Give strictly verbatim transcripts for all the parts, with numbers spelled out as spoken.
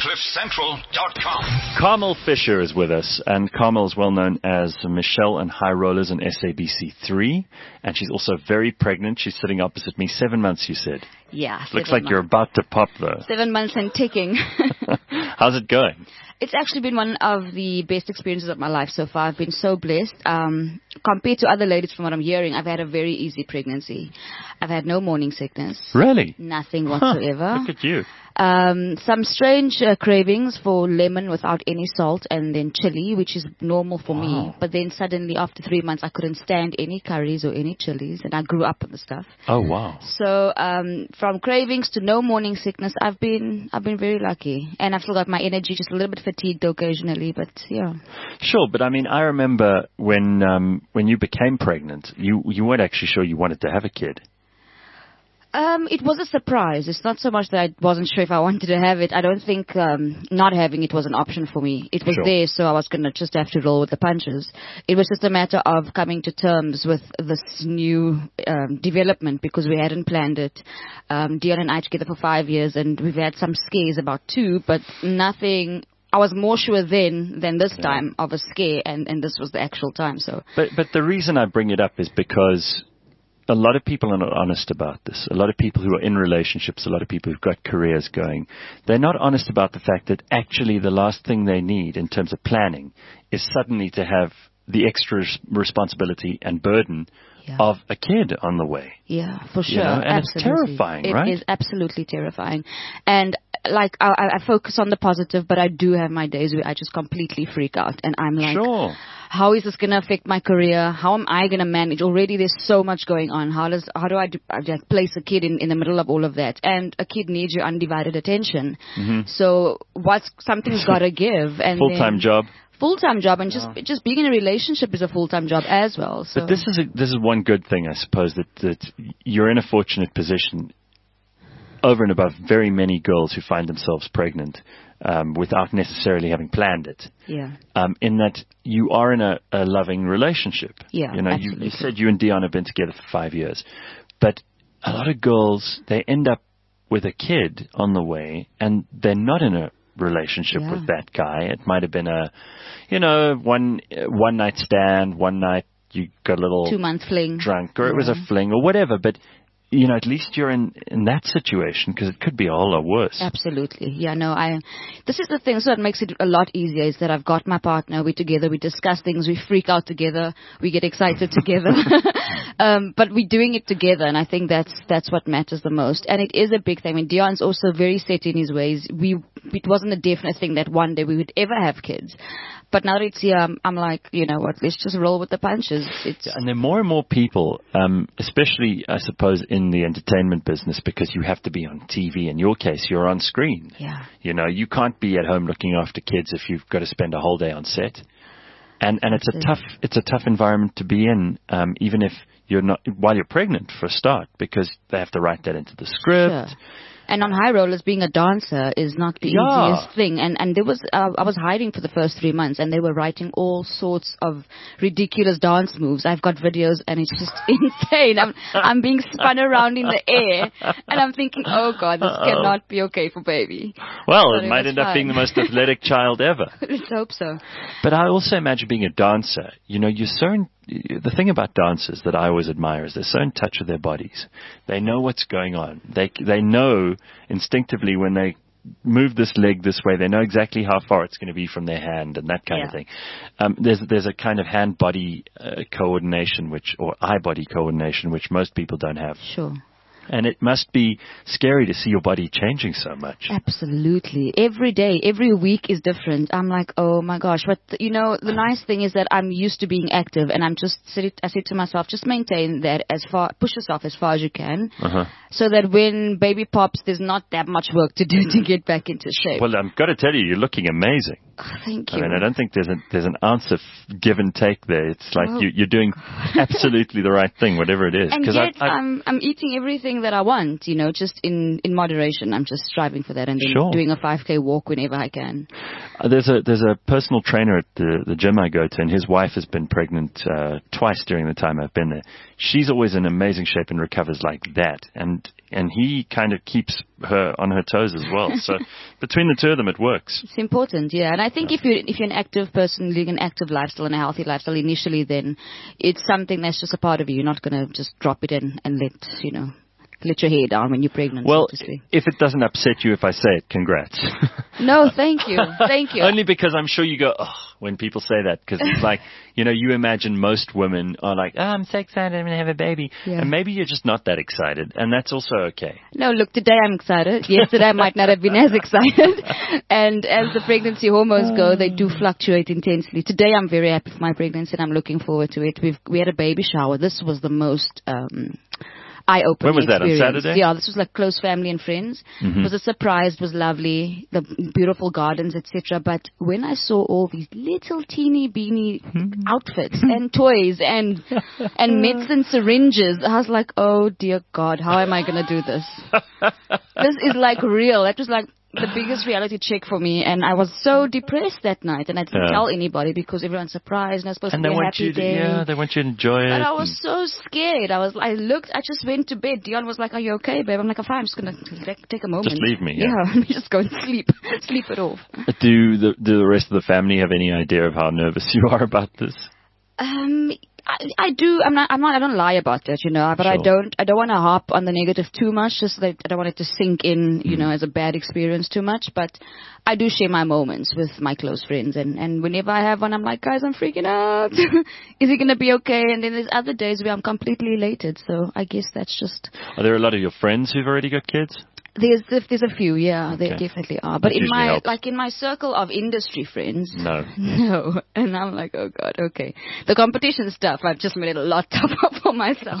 cliff central dot com. Carmel Fisher is with us, and Carmel is well known as Michelle and High Rollers on S A B C three, and she's also very pregnant. She's sitting opposite me. Seven months, you said. Yeah. Looks like months. You're about to pop, though. Seven months and ticking. How's it going? It's actually been one of the best experiences of my life so far. I've been so blessed. Um, compared to other ladies, from what I'm hearing, I've had a very easy pregnancy. I've had no morning sickness. Really? Nothing whatsoever. Huh, look at you. Um, some strange uh, cravings for lemon without any salt, and then chili, which is normal for wow. me. But then suddenly, after three months, I couldn't stand any curries or any chilies, and I grew up on the stuff. Oh wow! So um, from cravings to no morning sickness, I've been I've been very lucky, and I've still got my energy, just a little bit fatigued occasionally, but yeah. Sure, but I mean, I remember when um, when you became pregnant, you you weren't actually sure you wanted to have a kid. Um, it was a surprise. It's not so much that I wasn't sure if I wanted to have it. I don't think um, not having it was an option for me. It was sure. there, so I was going to just have to roll with the punches. It was just a matter of coming to terms with this new um, development because we hadn't planned it. Um, Dion and I together for five years, and we've had some scares about two, but nothing. I was more sure then than this yeah. time of a scare, and, and this was the actual time. So, but but the reason I bring it up is because a lot of people are not honest about this. A lot of people who are in relationships, a lot of people who've got careers going, they're not honest about the fact that actually the last thing they need in terms of planning is suddenly to have the extra responsibility and burden yeah. of a kid on the way. Yeah, for sure. You know? And absolutely. It's terrifying, right? It is absolutely terrifying. And like, I, I focus on the positive, but I do have my days where I just completely freak out. And I'm like, sure. how is this going to affect my career? How am I going to manage? Already there's so much going on. How does, how do I do, I like place a kid in, in the middle of all of that? And a kid needs your undivided attention. Mm-hmm. So what's, something's got to give. And full-time then, job. Full-time job, and just oh. just being in a relationship is a full-time job as well. So. But this is a, this is one good thing, I suppose, that, that you're in a fortunate position over and above very many girls who find themselves pregnant um, without necessarily having planned it. Yeah. Um, in that you are in a, a loving relationship. Yeah, you know, you, absolutely. you said you and Dion have been together for five years, but a lot of girls, they end up with a kid on the way, and they're not in a relationship yeah. with that guy. It might have been a, you know, one uh, one night stand, one night you got a little two month fling, drunk, or yeah. it was a fling, or whatever. But you know, at least you're in in that situation, because it could be a whole lot worse. Absolutely, yeah. No, I. This is the thing. So that makes it a lot easier. Is that I've got my partner. We're together. We discuss things. We freak out together. We get excited together. um, but we're doing it together, and I think that's that's what matters the most. And it is a big thing. I mean, Dion's also very set in his ways. We it wasn't a definite thing that one day we would ever have kids. But now that it's here, I'm, I'm like, you know what, let's just roll with the punches. It's and there are more and more people, um, especially, I suppose, in the entertainment business, because you have to be on T V. In your case, you're on screen. Yeah. You know, you can't be at home looking after kids if you've got to spend a whole day on set. And and it's a tough it's a tough environment to be in, um, even if you're not, while you're pregnant for a start, because they have to write that into the script. Sure. And on High Rollers, being a dancer is not the yeah. easiest thing. And and there was uh, I was hiding for the first three months, and they were writing all sorts of ridiculous dance moves. I've got videos, and it's just insane. I'm I'm being spun around in the air, and I'm thinking, oh God, this Uh-oh. cannot be okay for baby. Well, but it it might end fun. up being the most athletic child ever. Let's hope so. But I also imagine being a dancer. You know, you're so in, the thing about dancers that I always admire is they're so in touch with their bodies. They know what's going on. They they know instinctively when they move this leg this way, they know exactly how far it's going to be from their hand and that kind yeah. of thing. Um, there's there's a kind of hand-body uh, coordination, which or eye-body coordination, which most people don't have. Sure. And it must be scary to see your body changing so much. Absolutely. Every day, every week is different. I'm like, oh my gosh. But, you know, the nice thing is that I'm used to being active, and I'm just, I said to myself, just maintain that as far, push yourself as far as you can, uh-huh. so that when baby pops, there's not that much work to do to get back into shape. Well, I've got to tell you, you're looking amazing. Oh, thank you. I mean, I don't think there's a, there's an ounce of give and take there. It's like oh. you, you're doing absolutely the right thing, whatever it is. And yet, I, I, I'm, I'm eating everything everything that I want, you know, just in, in moderation. I'm just striving for that and then Sure. doing a five K walk whenever I can. Uh, there's a there's a personal trainer at the, the gym I go to, and his wife has been pregnant uh, twice during the time I've been there. She's always in amazing shape and recovers like that, and and he kind of keeps her on her toes as well. So between the two of them, it works. It's important, yeah. And I think if you're, if you're an active person living an active lifestyle and a healthy lifestyle initially, then it's something that's just a part of you. You're not going to just drop it in and let, you know, let your hair down when you're pregnant. Well, so to speak. if it doesn't upset you if I say it, congrats. No, thank you. Thank you. Only because I'm sure you go, oh, when people say that, because it's like, you know, you imagine most women are like, oh, I'm so excited, I'm going to have a baby. Yeah. And maybe you're just not that excited, and that's also okay. No, look, today I'm excited. Yesterday I might not have been as excited. And as the pregnancy hormones go, they do fluctuate intensely. Today I'm very happy for my pregnancy and I'm looking forward to it. We've, we had a baby shower. This was the most... Um, eye-opening When was that, on experience. Saturday? Yeah, this was like close family and friends. Mm-hmm. It was a surprise. It was lovely. The beautiful gardens, et cetera. But when I saw all these little teeny beeny outfits and toys and and mitts and syringes, I was like, oh dear God, how am I going to do this? This is like real. That was like the biggest reality check for me, and I was so depressed that night, and I didn't Yeah. tell anybody because everyone's surprised and it's supposed And to they be a want happy you to, day. yeah, they want you to enjoy it. But I was so scared. I was, I looked, I just went to bed. Dion was like, "Are you okay, babe?" I'm like, "I'm fine. I'm just gonna take, take a moment. Just leave me, yeah. Yeah, let me just go and sleep, sleep it off." Do the do the rest of the family have any idea of how nervous you are about this? Um, I, I do. I'm not. I'm not. I don't lie about it, you know. But I Sure. don't. I don't want to harp on the negative too much. Just that I don't want it to sink in, you Mm. know, as a bad experience too much. But I do share my moments with my close friends, and and whenever I have one, I'm like, guys, I'm freaking out. Is it gonna be okay? And then there's other days where I'm completely elated. So I guess that's just. Are there a lot of your friends who've already got kids? There's there's a few, yeah, there Okay. definitely are. But That in usually my helps. like in my circle of industry friends, No. no. And I'm like, oh God, okay. The competition stuff, I've just made it a lot tougher for myself.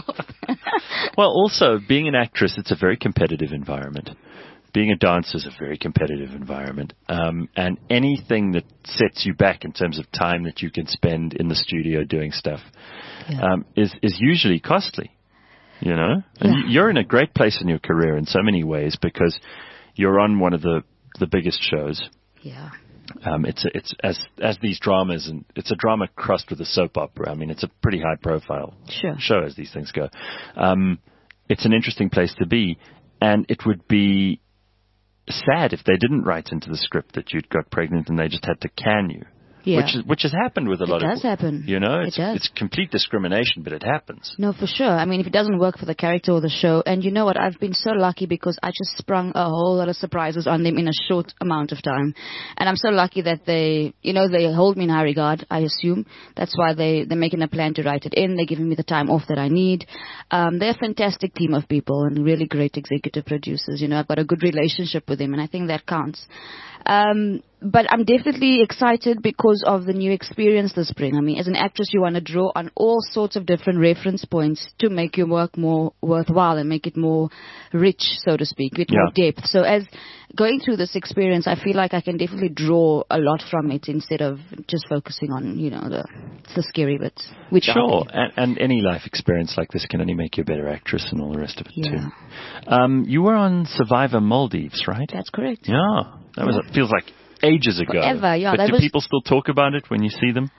Well, also, being an actress, it's a very competitive environment. Being a dancer is a very competitive environment. Um, and anything that sets you back in terms of time that you can spend in the studio doing stuff Yeah. um, is, is usually costly. You know? And Yeah. you're in a great place in your career in so many ways because you're on one of the, the biggest shows. Yeah. Um, it's a, it's as as these dramas, and it's a drama crossed with a soap opera. I mean, it's a pretty high profile Sure. show as these things go. Um, it's an interesting place to be, and it would be sad if they didn't write into the script that you'd got pregnant and they just had to can you. Yeah. Which is, which has happened with a It lot of does happen. You know, It it's does. it's complete discrimination, but it happens. No, for sure. I mean, if it doesn't work for the character or the show, and you know what, I've been so lucky because I just sprung a whole lot of surprises on them in a short amount of time. And I'm so lucky that they, you know, they hold me in high regard, I assume. That's why they, they're making a plan to write it in. They're giving me the time off that I need. Um, they're a fantastic team of people and really great executive producers. You know, I've got a good relationship with them, and I think that counts. Um, but I'm definitely excited because of the new experience this spring. I mean, as an actress, you want to draw on all sorts of different reference points to make your work more worthwhile and make it more rich, so to speak, with more Yeah. depth. So as going through this experience, I feel like I can definitely draw a lot from it instead of just focusing on, you know, the, the scary bits. Which Sure, are there. and, and any life experience like this can only make you a better actress and all the rest of it Yeah. too. Um, you were on Survivor Maldives, right? That's correct. Yeah, that was. It feels like ages ago. Forever, yeah, But that do was- people still talk about it when you see them?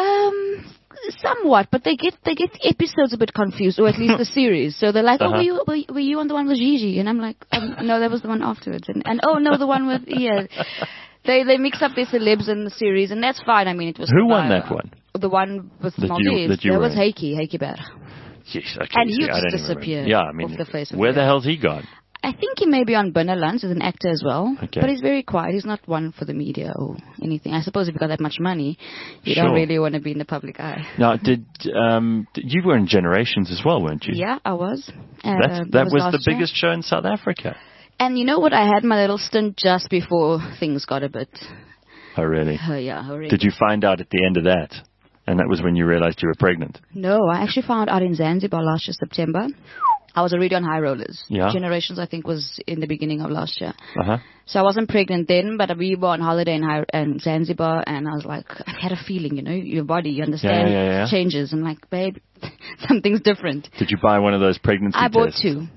Um, somewhat, but they get they get the episodes a bit confused, or at least the series. So they're like, Uh-huh. "Oh, were you were, you- were you on the one with Gigi?" And I'm like, um, "No, that was the one afterwards." And, and oh no, the one with yeah. They they mix up their celebs in the series, and that's fine. I mean, it was Who won Survivor. that one? The one with That you- Maldives. that you that were was in. Heike Heike Berg. Yes, okay, And see, he I just don't even disappeared remember. Yeah, I mean, off the face of where the the earth. hell's he gone? I think he may be on Bunnerlands as an actor as well, Okay. but he's very quiet. He's not one for the media or anything. I suppose if you've got that much money, you Sure. don't really want to be in the public eye. Now, did um, did- you were in Generations as well, weren't you? Yeah, I was. Uh, That's, that was, last the year. biggest show in South Africa. And you know what? I had my little stint just before things got a bit. Oh, really? Uh, yeah, already. Did you find out at the end of that? And that was when you realized you were pregnant? No, I actually found out in Zanzibar last year, September. I was already on High Rollers. Yeah. Generations, I think, was in the beginning of last year. Uh-huh. So I wasn't pregnant then, but we were on holiday in, High, in Zanzibar, and I was like, I had a feeling, you know, your body, you understand, Yeah, yeah, yeah. changes. I'm like, babe, something's different. Did you buy one of those pregnancy I bought tests? two.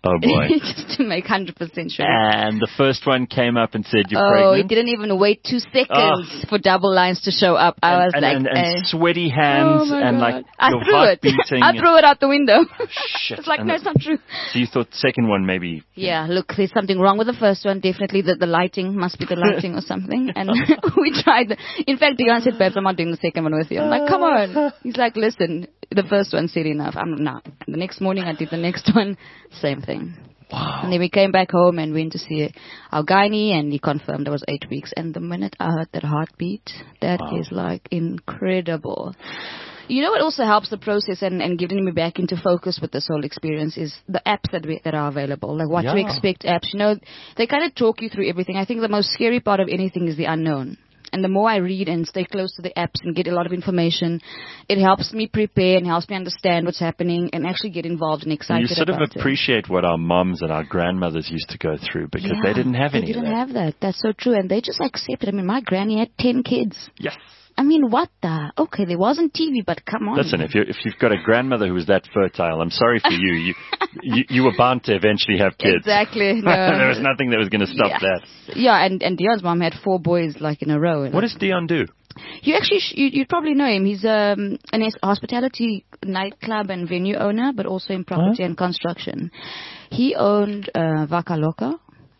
Oh, boy. Just to make one hundred percent sure. And the first one came up and said, you're oh, pregnant? he didn't even wait two seconds Oh. for double lines to show up. I and, was and, like, and, and eh. sweaty hands Oh my and God. like I your threw heart it. beating. I threw it out the window. Shit. It's like, And no, the- it's not true. So you thought the second one maybe... Yeah, look, there's something wrong with the first one. Definitely the, the lighting must be the lighting or something. And we tried. The, in fact, Dion said, babes, I'm not doing the second one with you. I'm like, come on. He's like, listen, the first one said enough. I'm not. The next morning I did the next one. Same thing. Wow. And then we came back home and went to see our gynae, and he confirmed it was eight weeks. And the minute I heard that heartbeat, that Wow. is like incredible. You know what also helps the process and, and getting me back into focus with this whole experience is the apps that we, that are available, like what to Yeah. expect apps. You know, they kind of talk you through everything. I think the most scary part of anything is the unknown. And the more I read and stay close to the apps and get a lot of information, it helps me prepare and helps me understand what's happening and actually get involved and excited You sort of about it. appreciate what our moms and our grandmothers used to go through because Yeah, they didn't have they any didn't of that. have that. That's so true. And they just accepted. I mean, my granny had ten kids. Yes. I mean, what the? Okay, there wasn't T V, but come on. Listen, if you if you've got a grandmother who was that fertile, I'm sorry for you. You you, you were bound to eventually have kids. Exactly. No. There was nothing that was going to stop yeah. that. Yeah, and, and Dion's mom had four boys like in a row. What does Dion do? You actually, sh- you, you probably know him. He's um, an es- hospitality nightclub and venue owner, but also in property Huh? and construction. He owned uh, Vaca Loca.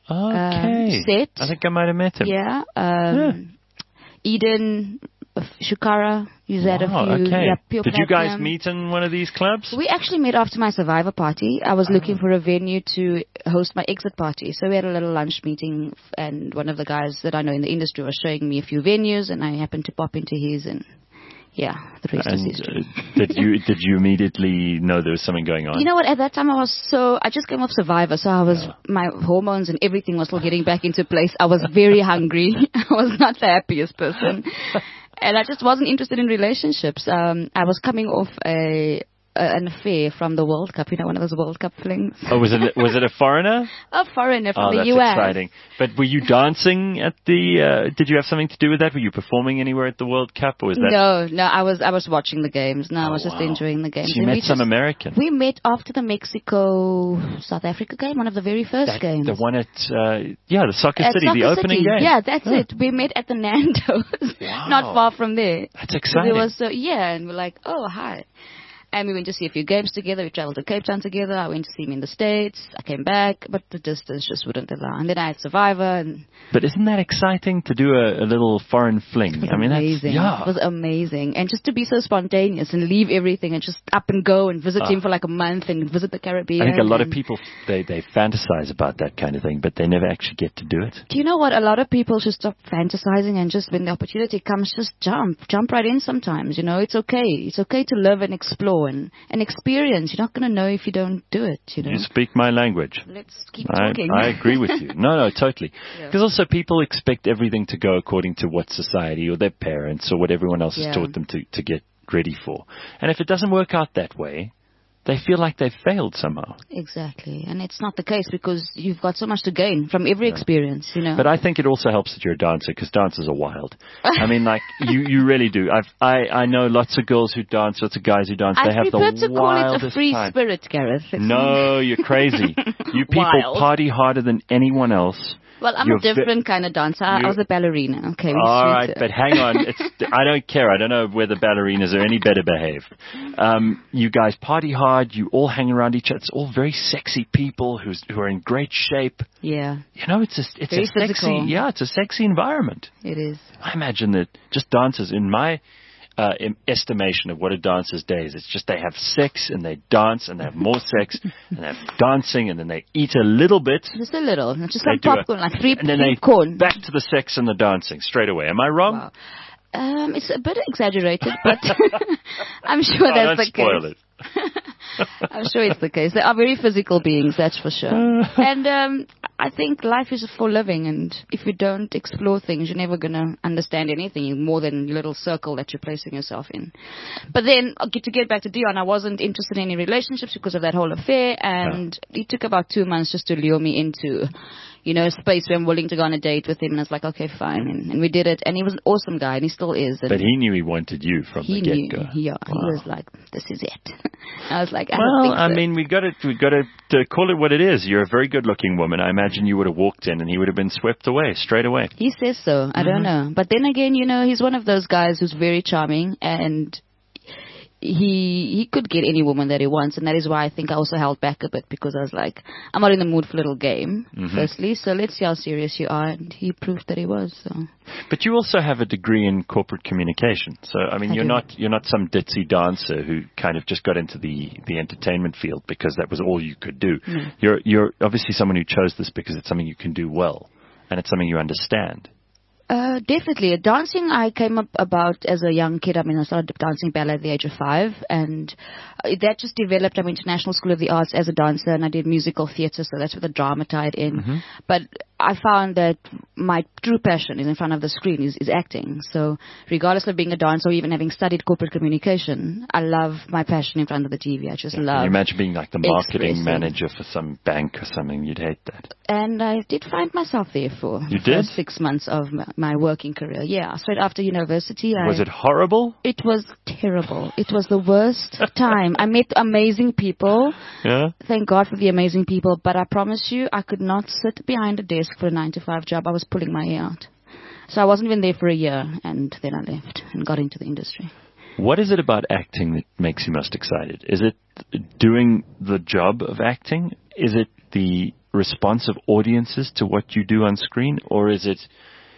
Okay. Set. I think I might have met him. Yeah. Um, Eden, uh, Shukara. He's had a Wow, few. okay. Yeah, Pure Did you guys Platinum. meet in one of these clubs? We actually met after my Survivor party. I was looking for a venue to host my exit party. So we had a little lunch meeting, f- and one of the guys that I know in the industry was showing me a few venues, and I happened to pop into his, and yeah, the rest is And history. uh, did you did you immediately know there was something going on? You know what? At that time, I was so I just came off Survivor, so I was my hormones and everything was still getting back into place. I was very hungry. I was not the happiest person, and I just wasn't interested in relationships. Um, I was coming off a. Uh, an affair from the World Cup, you know, one of those World Cup flings. Oh, was it was it a foreigner? A foreigner from Oh, the that's U S. exciting. But were you dancing at the? Uh, did you have something to do with that? Were you performing anywhere at the World Cup, or was that? No, no, I was I was watching the games. No, I Oh, was just wow. enjoying the games. So you And met we some just- American. We met after the Mexico South Africa game, one of the very first That- games. the one at uh, yeah, the Soccer At City, Soccer the opening City. game. Yeah, that's Huh. it. We met at the Nando's, Wow. not far from there. That's So exciting. It was so yeah, and we're like, oh hi. And we went to see a few games together. We traveled to Cape Town together. I went to see him in the States. I came back, but the distance just wouldn't allow. And then I had Survivor, and But isn't that exciting to do a, a little foreign fling? it was I mean, amazing. that's yeah. It was amazing. And just to be so spontaneous and leave everything and just up and go and visit Ah. him for like a month and visit the Caribbean. I think a lot of and- people they they fantasize about that kind of thing, but they never actually get to do it. Do you know what? A lot of people should stop fantasizing and just when the opportunity comes, just jump. Jump right in sometimes, you know. It's okay. It's okay to live and explore and, and experience. You're not going to know if you don't do it, you know. You speak my language. Let's keep I, talking. I agree with you. No, no, totally. Yeah. Because also people expect everything to go according to what society or their parents or what everyone else Yeah. has taught them to, to get ready for. And if it doesn't work out that way, they feel like they've failed somehow. Exactly. And it's not the case because you've got so much to gain from every experience, you know. But I think it also helps that you're a dancer because dancers are wild. I mean, like, you, you really do. I've, I, I know lots of girls who dance, lots of guys who dance. I They have prefer the to call wildest it a free time. spirit, Gareth. It's No, you're crazy. You people Wild. party harder than anyone else. Well, I'm You're a different kind of dancer. I you- was a ballerina. Okay, we All right, switched it. but hang on. It's, I don't care. I don't know whether ballerinas are any better behaved. Um, you guys party hard. You all hang around each other. It's all very sexy people who's, who are in great shape. Yeah, You know, it's a, it's Very a sexy, physical. yeah, it's a sexy environment. it is. I imagine that just dancers, in my uh, em- estimation of what a dancer's day is, it's just they have sex and they dance and they have more sex and they have dancing and then they eat a little bit. Just a little. Just They some do a- popcorn, like three, and then three they corn. back to the sex and the dancing straight away. Am I wrong? Wow. Um, it's a bit exaggerated, but I'm sure Oh, that's don't the spoil case. it. I'm sure it's the case. They are very physical beings, that's for sure. And um, I think life is for living, and if you don't explore things, you're never going to understand anything more than your little circle that you're placing yourself in. But then, I'll get to get back to Dion, I wasn't interested in any relationships because of that whole affair, and it took about two months just to lure me into, you know, a space where I'm willing to go on a date with him, and I was like, okay, fine, and, and we did it, and he was an awesome guy, and he still is. And But he knew he wanted you from he the knew, get-go. yeah, he Wow. was like, this is it. I was like, like, I well, don't think so. I mean, we got to we got to, to call it what it is. You're a very good-looking woman. I imagine you would have walked in and he would have been swept away straight away. He says so. I mm-hmm. don't know. But then again, you know, he's one of those guys who's very charming, and he he could get any woman that he wants, and that is why I think I also held back a bit, because I was like, I'm not in the mood for a little game, mm-hmm. firstly, so let's see how serious you are, and he proved that he was. So. But you also have a degree in corporate communication, so I mean, I you're do. not you're not some ditzy dancer who kind of just got into the, the entertainment field because that was all you could do. Mm. You're you're obviously someone who chose this because it's something you can do well, and it's something you understand. Uh, definitely. Dancing, I came up about as a young kid. I mean, I started dancing ballet at the age of five, and uh, that just developed. I went to National School of the Arts as a dancer, and I did musical theatre, so that's where the drama tied in. Mm-hmm. But I found that my true passion is in front of the screen, is, is acting. So regardless of being a dancer or even having studied corporate communication, I love my passion in front of the T V. I just yeah, love Can you imagine being like the marketing expressing. manager for some bank or something? You'd hate that. And I did find myself there for you the did? first six months of my, my working career. Yeah, straight after university. Was I, it horrible? It was terrible. It was the worst time. I met amazing people. Yeah. Thank God for the amazing people. But I promise you, I could not sit behind a desk for a nine to five job. I was pulling my hair out. So I wasn't even there for a year, and then I left and got into the industry. What is it about acting that makes you most excited? Is it doing the job of acting? Is it the response of audiences to what you do on screen? Or is it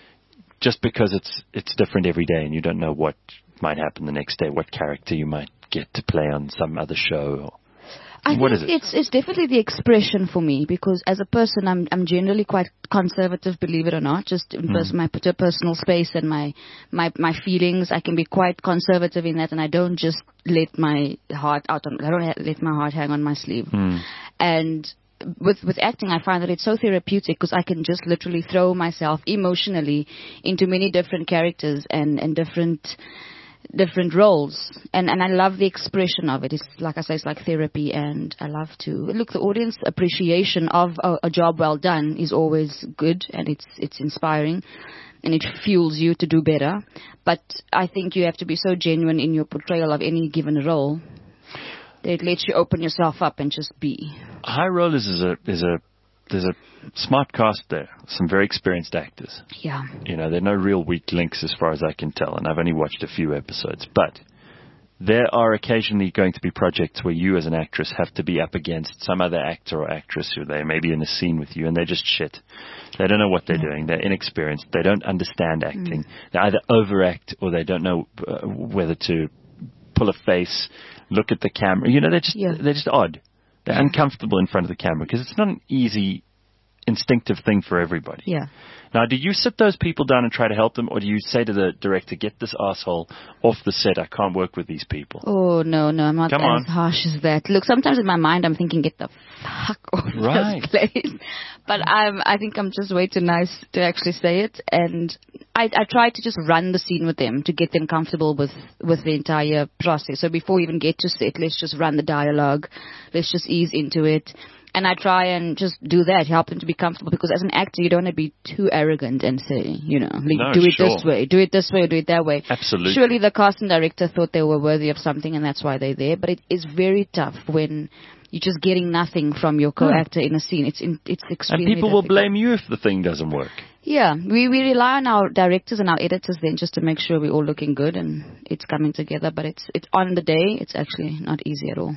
just because it's it's different every day and you don't know what might happen the next day, what character you might get to play on some other show? I what think is it? it's it's definitely the expression for me, because as a person, I'm I'm generally quite conservative, believe it or not. Just in mm. pers- my personal space and my, my my feelings, I can be quite conservative in that, and I don't just let my heart out on. I don't ha- let my heart hang on my sleeve. Mm. And with with acting, I find that it's so therapeutic, because I can just literally throw myself emotionally into many different characters and and different. different roles, and and I love the expression of it. It's like I say, it's like therapy, and I love to look. The audience appreciation of a, a job well done is always good, and it's it's inspiring, and it fuels you to do better. But I think you have to be so genuine in your portrayal of any given role that it lets you open yourself up and just be. High Rollers is a is a there's a smart cast there, some very experienced actors. Yeah. You know, there are no real weak links as far as I can tell, and I've only watched a few episodes. But there are occasionally going to be projects where you as an actress have to be up against some other actor or actress who they may be in a scene with you, and they're just shit. They don't know what they're yeah. doing. They're inexperienced. They don't understand acting. Mm. They either overact or they don't know uh, whether to pull a face, look at the camera. You know, they're just, yeah. they're just odd. They're uncomfortable in front of the camera because it's not an easy, instinctive thing for everybody. Yeah. Now, do you sit those people down and try to help them, or do you say to the director, get this asshole off the set, I can't work with these people? Oh, no, no, I'm not Come as on. harsh as that. Look, sometimes in my mind I'm thinking, get the fuck off right. this place. But I'm, I think I'm just way too nice to actually say it, and I, I try to just run the scene with them to get them comfortable with, with the entire process. So before we even get to set, let's just run the dialogue, let's just ease into it. And I try and just do that, help them to be comfortable, because as an actor, you don't want to be too arrogant and say, you know, no, do it sure. this way, do it this way, or do it that way. Absolutely. Surely the cast and director thought they were worthy of something, and that's why they're there. But it is very tough when you're just getting nothing from your co-actor in a scene. It's in, it's extremely And people difficult. will blame you if the thing doesn't work. Yeah, we, we rely on our directors and our editors then just to make sure we're all looking good and it's coming together. But it's it's on the day, it's actually not easy at all.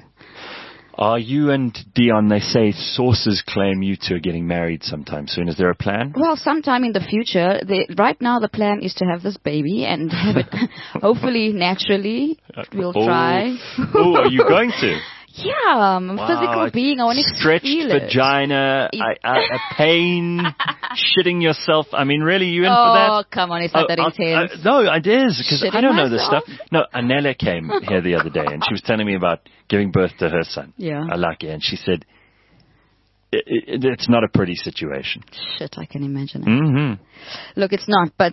Are you and Dion, they say sources claim you two are getting married sometime soon. Is there a plan? Well, sometime in the future. The, right now the plan is to have this baby and have it hopefully naturally. We'll oh. try. Oh, are you going to? Yeah, I'm a wow. physical being. I want to Stretched feel it. vagina, a, a, a pain, shitting yourself. I mean, really, you in oh, for that? Oh, come on, it's not oh, that intense. Uh, no, it is, because I don't know this myself? stuff. No, Anela came here the other day, and she was telling me about giving birth to her son, yeah. Alaki, and she said, it, it, it's not a pretty situation. Shit, I can imagine it. Mm-hmm. Look, it's not, but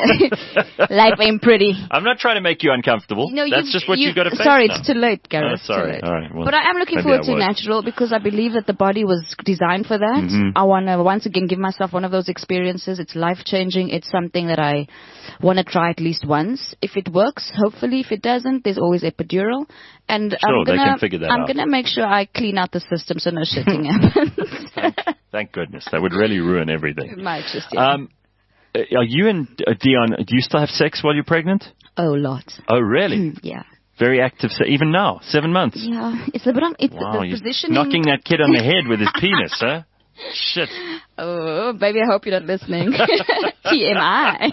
life ain't pretty. I'm not trying to make you uncomfortable. No, That's you, just what you, you got to face Sorry, now. it's too late, Gareth. Oh, sorry. Too late. All right. Well, but I am looking maybe forward I to was. natural because I believe that the body was designed for that. Mm-hmm. I want to once again give myself one of those experiences. It's life-changing. It's something that I want to try at least once. If it works, hopefully. If it doesn't, there's always epidural. And Sure, I'm gonna, they can figure that I'm out. going to make sure I clean out the system so no shitting happens. Thank, thank goodness. That would really ruin everything. It might just, yeah. Um, are you and uh, Dion, do you still have sex while you're pregnant? Oh, lots. Oh, really? Yeah. Very active, se- even now, seven months. Yeah, it's a bit. On, it's Wow, the you're positioning. knocking that kid on the head with his penis, huh? Shit. Oh, baby, I hope you're not listening. T M I.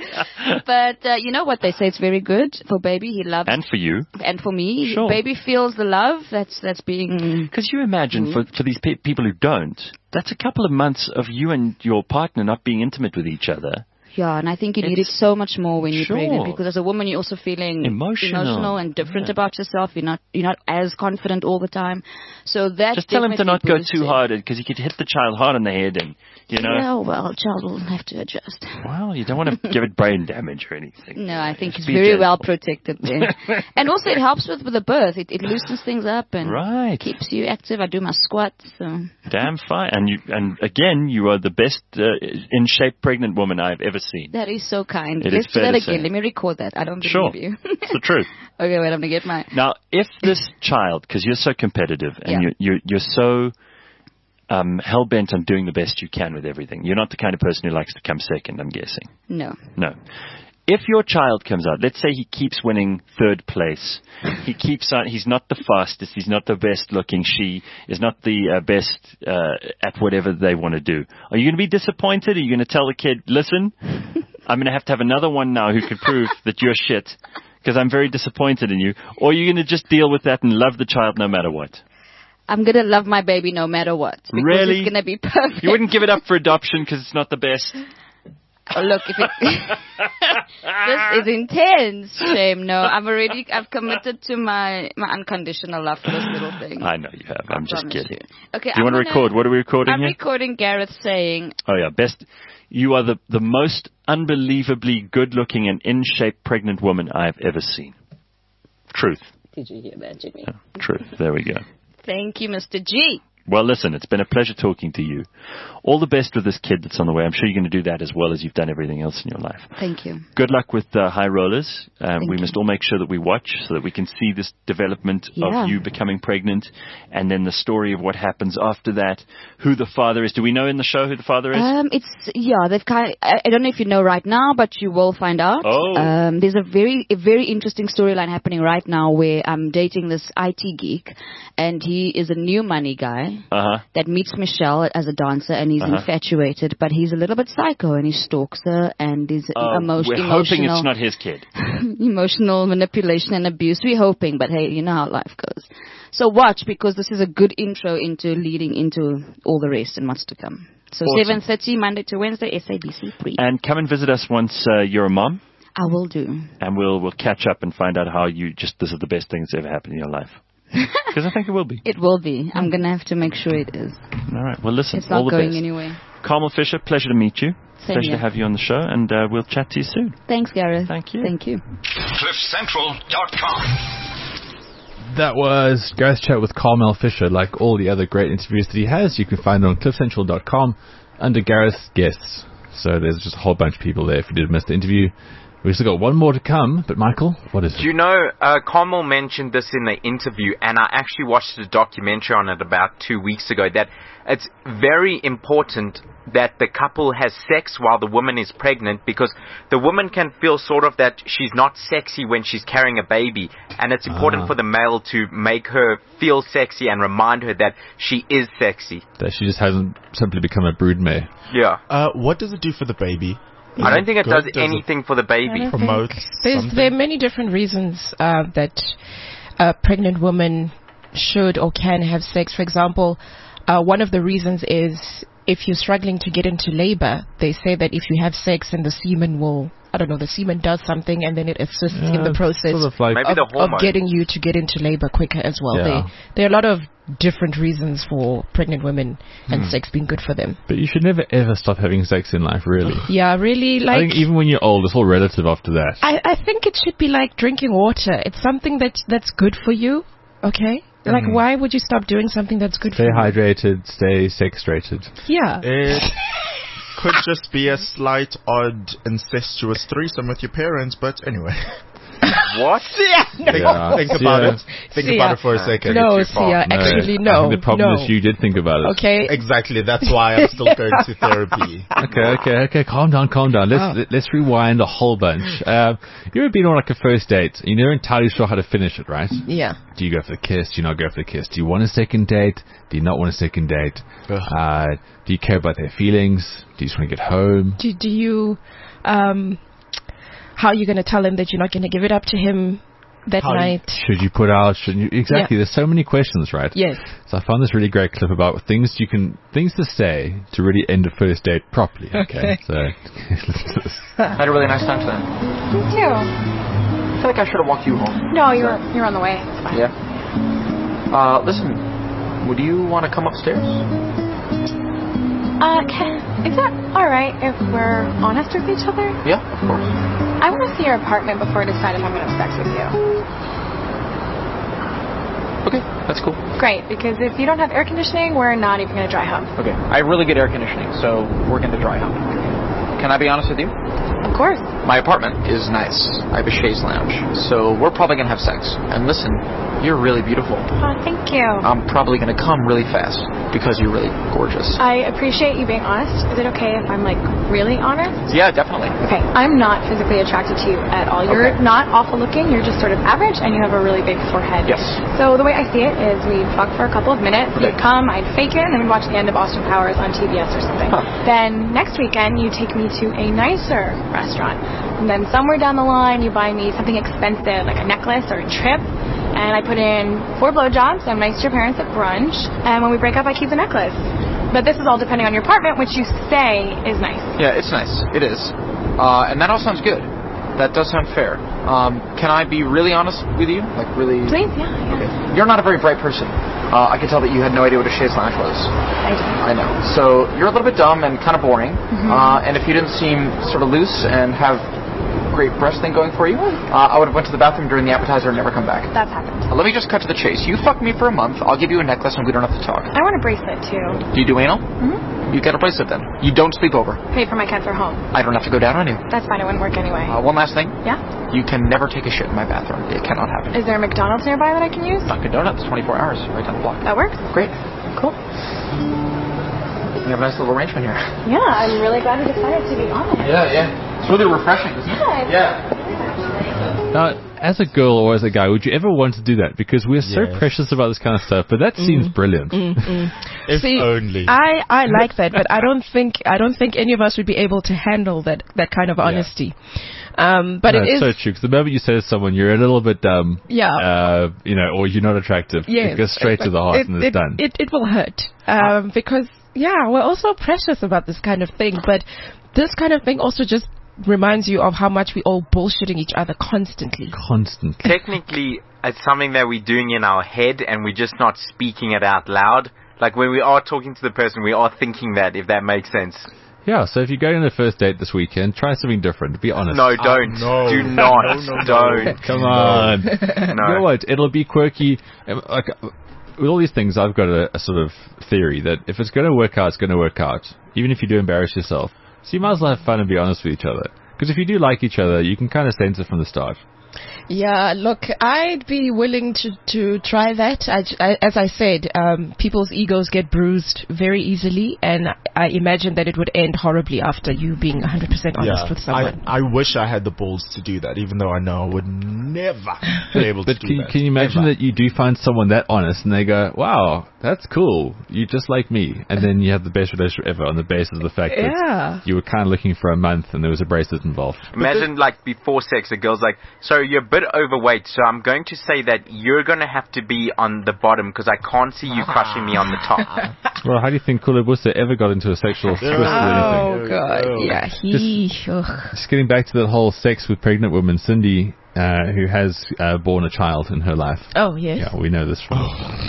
But uh, you know what they say? It's very good for baby. He loves. And for you. And for me, Sure. baby feels the love. That's that's being. Because you imagine Mm-hmm. for, for these pe- people who don't, that's a couple of months of you and your partner not being intimate with each other. Yeah, and I think you need it It's- so much more when you're Sure. pregnant because as a woman you're also feeling Emotional. emotional and different Yeah. about yourself. You're not you're not as confident all the time. So that Just tell him to not definitely go boosts too it. hard because he could hit the child hard on the head and, you know. Yeah, well, child will have to adjust. Well, you don't want to give it brain damage or anything. No, I think Just he's be very gentle. well protected there. And also it helps with, with the birth. It, it loosens things up and Right. keeps you active. I do my squats. So. Damn fine. And you, and again, you are the best uh, in shape pregnant woman I've ever seen. That is so kind. It Let's is do fair that to again. say. Let me record that. I don't believe Sure. you. It's the truth. Okay, wait, I'm going to get my... Now, if this child, because you're so competitive and Yeah. you, you, you're so um, hell-bent on doing the best you can with everything, you're not the kind of person who likes to come second, I'm guessing. No. No. If your child comes out, let's say he keeps winning third place, he keeps on, he's not the fastest, he's not the best looking, she is not the uh, best uh, at whatever they want to do. Are you going to be disappointed? Are you going to tell the kid, listen, I'm going to have to have another one now who can prove that you're shit because I'm very disappointed in you? Or are you going to just deal with that and love the child no matter what? I'm going to love my baby no matter what. Because Really? It's going to be perfect. You wouldn't give it up for adoption because it's not the best? Oh, look, if it... This is intense. Shame. No, I've already... I've committed to my, my unconditional love for this little thing. I know you have. I'm just promise kidding. you. Okay, Do you I'm want to gonna- record? What are we recording I'm here? recording Gareth saying... Oh, yeah. Best. You are the, the most unbelievably good-looking and in-shape pregnant woman I've ever seen. Truth. Did you hear that, Jimmy? Yeah, truth. There we go. Thank you, Mister G. Well, listen, it's been a pleasure talking to you. All the best with this kid that's on the way. I'm sure you're going to do that as well as you've done everything else in your life. Thank you. Good luck with uh, High Rollers. Um, we you. must all make sure that we watch so that we can see this development Yeah. of you becoming pregnant and then the story of what happens after that, who the father is. Do we know in the show who the father is? Um, it's yeah. They've kind. Of, I, I don't know if you know right now, but you will find out. Oh. Um, there's a very a very interesting storyline happening right now where I'm dating this I T geek, and he is a new money guy Uh-huh. that meets Michelle as a dancer, and he's Uh-huh. infatuated, but he's a little bit psycho, and he stalks her, and he's Uh, emo- we're emotional. hoping it's not his kid. emotional manipulation and abuse. We're hoping, but hey, you know how life goes. So watch, because this is a good intro into leading into all the rest and what's to come. So Awesome. seven thirty Monday to Wednesday, S A B C three. And come and visit us once uh, you're a mom, I will do. and we'll we'll catch up and find out how you just this is the best thing that's ever happened in your life. Because I think it will be. It will be. I'm gonna have to make sure it is. All right. Well, listen. It's all not the going best. anywhere. Carmel Fisher, pleasure to meet you. Same pleasure here. to have you on the show, and uh, we'll chat to you soon. Thanks, Gareth. Thank you. Thank you. cliff central dot com. That was Gareth's chat with Carmel Fisher. Like all the other great interviews that he has, you can find it on cliff central dot com under Gareth's guests. So there's just a whole bunch of people there if you did miss the interview. We've still got one more to come, but Michael, what is Do it? you know, uh, Carmel mentioned this in the interview, and I actually watched a documentary on it about two weeks ago, that it's very important that the couple has sex while the woman is pregnant, because the woman can feel sort of that she's not sexy when she's carrying a baby, and it's important Ah. for the male to make her feel sexy and remind her that she is sexy. That she just hasn't simply become a broodmare. Yeah. Uh, what does it do for the baby? Is I don't think it good? does Does anything for the baby. I don't promote think- There's, something? there are many different reasons uh, that a pregnant woman should or can have sex. For example, uh, one of the reasons is if you're struggling to get into labor, they say that if you have sex, then the semen will I don't know, the semen does something and then it assists Yeah, in the it's process sort of like Maybe of, the of hormone. getting you to get into labor quicker as well. Yeah. There, there are a lot of different reasons for pregnant women and Hmm. sex being good for them. But you should never ever stop having sex in life, really. Yeah, really, like... I think even when you're old, it's all relative after that. I, I think it should be like drinking water. It's something that that's good for you, okay? Like, Mhm. why would you stop doing something that's good Stay for you? hydrated, stay sex-strated. Yeah. It could just be a slight, odd, incestuous threesome with your parents, but anyway. What? Yeah. Yeah. Think about Yeah. it. Think Sia. about it for a second. No, too far. Sia, actually, no. I think the problem no. is you did think about it. Okay? Exactly. That's why I'm still going to therapy. Okay, okay, okay. Calm down, calm down. Let's Oh. let, let's rewind a whole bunch. Um, you ever been on like a first date? You're never entirely sure how to finish it, right? Yeah. Do you go for the kiss? Do you not go for the kiss? Do you want a second date? Do you not want a second date? Uh, do you care about their feelings? Do you just want to get home? Do, do you, um, how are you going to tell him that you're not going to give it up to him that How do you- night? Should you put out? Should you? Exactly. Yeah. There's so many questions, right? Yes. So I found this really great clip about things you can, things to say to really end a first date properly. Okay. Okay. So listen to this. I had a really nice time today. Me too. I feel like I should have walked you home. No, you're you're on the way. It's fine. Yeah. Uh, listen, would you want to come upstairs? Uh, can, is that all right if we're honest with each other? Yeah, of course. I want to see your apartment before I decide if I'm going to have sex with you. Okay, that's cool. Great, because if you don't have air conditioning, we're not even going to dry hump. Okay, I have really good air conditioning, so we're going to dry hump. Can I be honest with you? Of course. My apartment is nice. I have a chaise lounge, so we're probably going to have sex. And listen, you're really beautiful. Oh, thank you. I'm probably going to come really fast because you're really gorgeous. I appreciate you being honest. Is it okay if I'm like really honest? Yeah, definitely. Okay, I'm not physically attracted to you at all. You're Okay. not awful looking. You're just sort of average, and you have a really big forehead. Yes. So the way I see it is we'd fuck for a couple of minutes. Okay. You'd come, I'd fake it, and then we'd watch the end of Austin Powers on T B S or something. Huh. Then next weekend, you take me to a nicer restaurant. And then somewhere down the line, you buy me something expensive, like a necklace or a trip. And I put in four blowjobs. I'm nice to your parents at brunch. And when we break up, I keep the necklace. But this is all depending on your apartment, which you say is nice. Yeah, it's nice. It is. Uh, and that all sounds good. That does sound fair. Um, can I be really honest with you? Like, really? Please, yeah, yeah. You're not a very bright person. Uh, I could tell that you had no idea what a chaise lounge was. I do. I know. So you're a little bit dumb and kind of boring. Mm-hmm. Uh, and if you didn't seem sort of loose and have great breast thing going for you, uh, I would have went to the bathroom during the appetizer and never come back. That's happened. Uh, let me just cut to the chase. You fuck me for a month. I'll give you a necklace and we don't have to talk. I want a bracelet, too. Do you do anal? Mm-hmm. You get a bracelet then. You don't sleep over. Pay for my cancer home. I don't have to go down on you. That's fine. It wouldn't work anyway. Uh, one last thing. Yeah? You can never take a shit in my bathroom. It cannot happen. Is there a McDonald's nearby that I can use? Dunkin' Donuts, twenty-four hours, right down the block. That works? Great. Cool. We have a nice little arrangement here. Yeah, I'm really glad we decided to be honest. Yeah, yeah. It's really refreshing, isn't it? Yeah. Now, as a girl or as a guy, would you ever want to do that? Because we're so Yes. precious about this kind of stuff, but that seems brilliant. If See, only. I, I like that, but I don't think I don't think any of us would be able to handle that, that kind of honesty. Um, but No, it it's is so true. Because the moment you say to someone, you're a little bit dumb, Yeah. uh, you know, or you're not attractive, yes, it goes straight to the heart it, and it's it, done. It, it will hurt um, because yeah, we're also precious about this kind of thing, but this kind of thing also just reminds you of how much we all bullshitting each other constantly. Constantly. Technically, it's something that we're doing in our head and we're just not speaking it out loud. Like when we are talking to the person, we are thinking that, if that makes sense. Yeah, so if you're going on a first date this weekend, try something different. Be honest. No, don't. no. Do not. No, no, no. Don't. Come on. No. You know what? It'll be quirky. Um, Like, uh, with all these things, I've got a, a sort of theory that if it's going to work out, it's going to work out. Even if you do embarrass yourself. So you might as well have fun and be honest with each other. Because if you do like each other, you can kind of sense it from the start. Yeah, look, I'd be willing to, to try that. I, I, as I said, um, people's egos get bruised very easily, and I imagine that it would end horribly after you being one hundred percent honest Yeah, with someone. I, I wish I had the balls to do that, even though I know I would never be able to But do can, that. can you imagine Ever. that you do find someone that honest and they go, wow, that's cool. You're just like me. And then you have the best relationship ever on the basis of the fact that Yeah. you were kind of looking for a month and there was a bracelet involved. Imagine, like, before sex, a girl's like, so you're a bit overweight, so I'm going to say that you're going to have to be on the bottom because I can't see you crushing me on the top. Well, how do you think Kulabusa ever got into a sexual twist with Oh, anything? God. Yeah, he... ugh. Just getting back to that whole sex with pregnant woman, Cindy, uh, who has uh, born a child in her life. Oh, yes. Yeah, we know this from...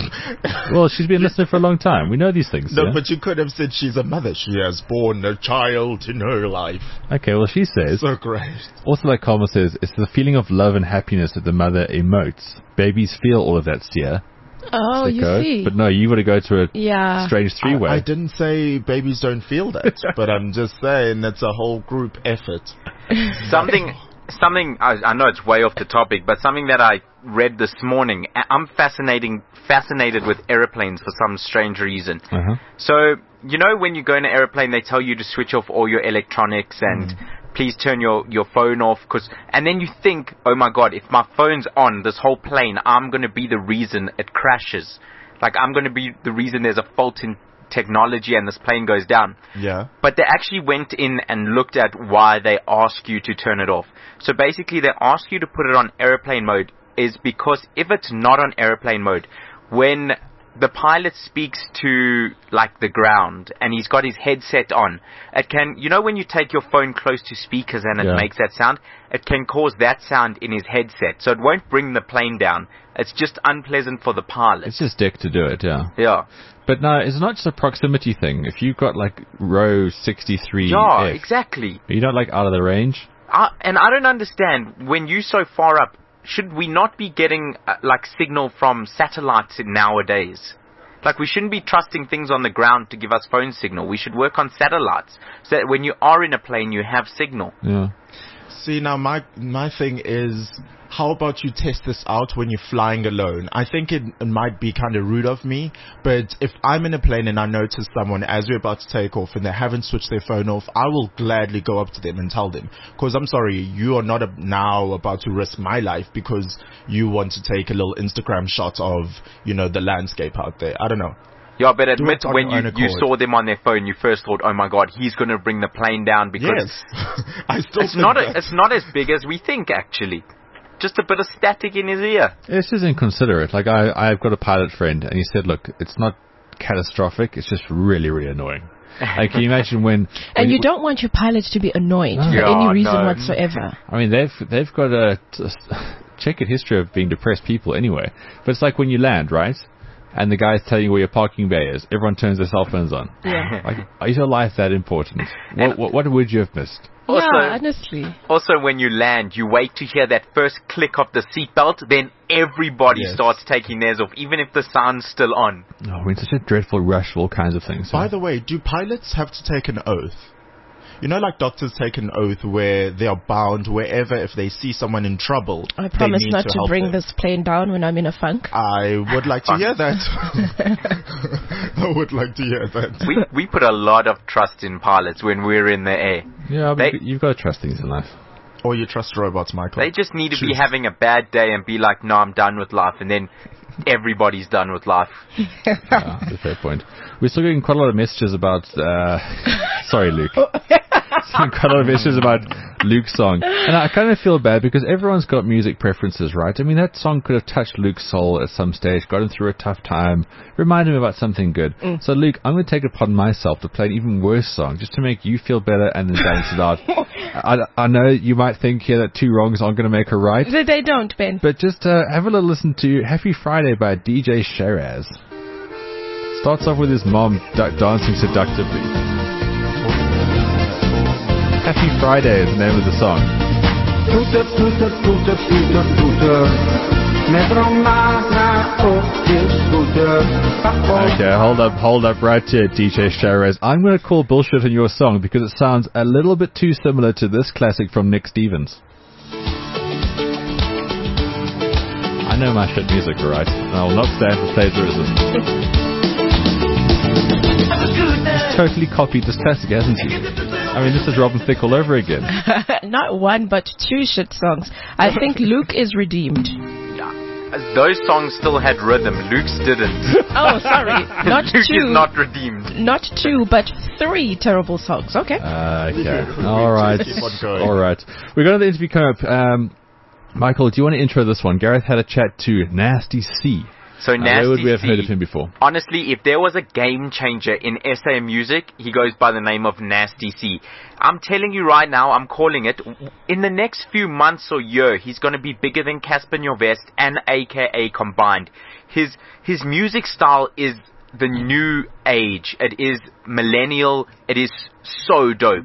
Well, she's been listening for a long time. We know these things. No, yeah? but you could have said she's a mother. She has born a child in her life. Okay, well, she says... So great. Also, like Karma says, it's the feeling of love and happiness that the mother emotes. Babies feel all of that, Sia. Oh, you Sicko. see. But no, you want to go to a Yeah. strange three-way. I, I didn't say babies don't feel that, but I'm just saying it's a whole group effort. Something, something. I, I know it's way off the topic, but something that I read this morning. I- I'm fascinating, fascinated with airplanes for some strange reason. Uh-huh. So you know, when you go in an airplane, they tell you to switch off all your electronics and. Mm. Please turn your, your phone off, cause, and then you think, oh my god, if my phone's on this whole plane, I'm going to be the reason it crashes. Like, I'm going to be the reason there's a fault in technology and this plane goes down. Yeah. But they actually went in and looked at why they ask you to turn it off. So basically, they ask you to put it on airplane mode is because if it's not on airplane mode, when the pilot speaks to, like, the ground, and he's got his headset on, it can, you know when you take your phone close to speakers and it Yeah. makes that sound? It can cause that sound in his headset, so it won't bring the plane down. It's just unpleasant for the pilot. It's just dick to do it, yeah. Yeah. But no, it's not just a proximity thing. If you've got, like, row sixty-three Yeah, F, exactly. are you not, like, out of the range? I, and I don't understand, when you're so far up, should we not be getting, uh, like, signal from satellites nowadays? Like, we shouldn't be trusting things on the ground to give us phone signal. We should work on satellites so that when you are in a plane, you have signal. Yeah. See, now my my thing is, how about you test this out when you're flying alone? I think it, it might be kind of rude of me, but if I'm in a plane and I notice someone as we're about to take off and they haven't switched their phone off, I will gladly go up to them and tell them. Because I'm sorry, you are not a, now about to risk my life because you want to take a little Instagram shot of, you know, the landscape out there. I don't know. Yeah, but Do admit it on when your you, own you accord. saw them on their phone, you first thought, oh my god, he's going to bring the plane down because Yes. I still it's think not, that. a, it's not as big as we think, actually. Just a bit of static in his ear. It's just inconsiderate. Like, I, I've got a pilot friend, and he said, look, it's not catastrophic, it's just really, really annoying. Like, can you imagine when... when And you don't want your pilots to be annoyed No. for Yeah, any reason no. whatsoever. I mean, they've they've got a t- checkered history of being depressed people anyway. But it's like when you land, right? And the guy's telling you where your parking bay is. Everyone turns their cell phones on. Yeah. Like, is your life that important? What, what, what would you have missed? Also, yeah, honestly. also, when you land, you wait to hear that first click of the seatbelt, then everybody Yes. starts taking theirs off, even if the sound's still on. Oh, we're in such a dreadful rush for all kinds of things. By yeah. the way, do pilots have to take an oath? You know, like doctors take an oath where they are bound wherever if they see someone in trouble. I they promise need not to, to help bring them. this plane down when I'm in a funk. I would like to Fun. hear that. I would like to hear that. We we put a lot of trust in pilots when we're in the air. Yeah, but They- you- you've got to trust things in life. Or you trust robots, Michael. They just need to be Choose. having a bad day and be like, no, I'm done with life, and then everybody's done with life. Yeah, that's a fair point. We're still getting quite a lot of messages about... Uh, sorry, Luke. Quite a lot of messages about Luke's song. And I kind of feel bad because everyone's got music preferences, right? I mean, that song could have touched Luke's soul at some stage, got him through a tough time, reminded him about something good. Mm. So, Luke, I'm going to take it upon myself to play an even worse song just to make you feel better and then dance it out. I, I know you might think here that two wrongs aren't going to make a right, They- They don't, Ben. but just uh, have a little listen to Happy Friday by D J Shiraz. Starts off with his mom du- dancing seductively. Happy Friday is the name of the song. Toeter, toeter, toeter, toeter, toeter. Met Roma naar op je scooter. Okay, hold up, hold up right here, D J Shiraz. I'm going to call bullshit on your song because it sounds a little bit too similar to this classic from Nick Stevens. I know my shit music, alright? And I will not stand for plagiarism. Totally copied this classic, hasn't he? I mean, this is Robin Thicke all over again. Not one, but two shit songs. I think Luke is redeemed. Yeah. Those songs still had rhythm. Luke's didn't. Oh, sorry. Not Luke two. is not redeemed. Not two, but three terrible songs. Okay. Uh, okay. All right. Keep on going. All right. We're going to the interview coming up. Um, Michael, do you want to intro this one? Gareth had a chat to Nasty C. So uh, Nasty where would we have C, heard of him before? Honestly, if there was a game changer in S A music, he goes by the name of Nasty C. I'm telling you right now, I'm calling it. In the next few months or year, he's going to be bigger than Casper Nyovest and A K A combined. His his music style is the new age. It is millennial. It is so dope.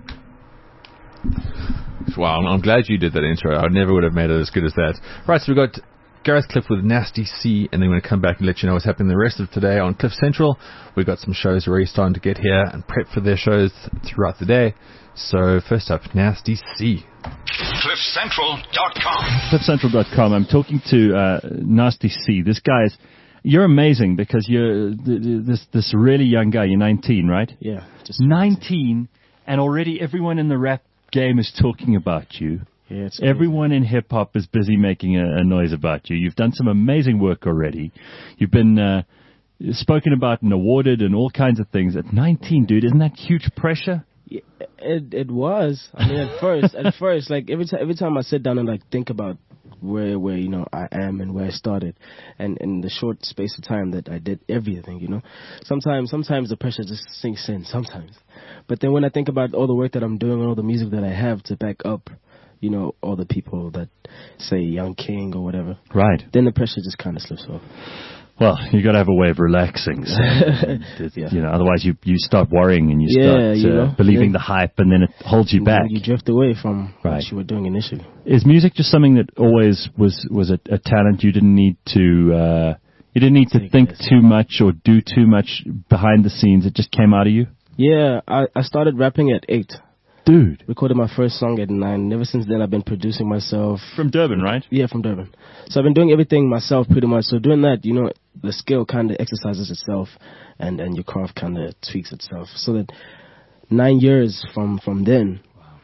Wow, I'm, I'm glad you did that intro. I never would have made it as good as that. Right, so we've got Gareth Cliff with Nasty C, and then we're going to come back and let you know what's happening the rest of today on Cliff Central. We've got some shows already starting to get here and prep for their shows throughout the day. So first up, Nasty C. cliff central dot com. cliff central dot com. I'm talking to uh, Nasty C. This guy is, you're amazing because you're th- th- this this really young guy. You're nineteen, right? Yeah. Just nineteen, and already everyone in the rap game is talking about you. Yeah, it's Everyone in hip-hop is busy making a, a noise about you. You've done some amazing work already. You've been uh, spoken about and awarded and all kinds of things. At nineteen, dude, isn't that huge pressure? Yeah, it it was. I mean, at first, at first, like every time every time I sit down and like think about where where you know I am and where I started, and in the short space of time that I did everything, you know, sometimes sometimes the pressure just sinks in. Sometimes, but then when I think about all the work that I'm doing and all the music that I have to back up, you know, all the people that say Young King or whatever. Right. Then the pressure just kind of slips off. Well, you got to have a way of relaxing. So, yeah. You know, otherwise you you start worrying and you Yeah, start you uh, know, believing then- the hype, and then it holds you back. You drift away from Right. what you were doing initially. Is music just something that always was was a, a talent? You didn't need to uh, you didn't need to Take think it. too much or do too much behind the scenes. It just came out of you, Yeah, I, I started rapping at eight. dude. Recorded my first song at nine. Ever since then, I've been producing myself. From Durban, right? Yeah, from Durban. So I've been doing everything myself pretty much. So doing that, you know, the skill kind of exercises itself, and, and your craft kind of tweaks itself. So that nine years from, from then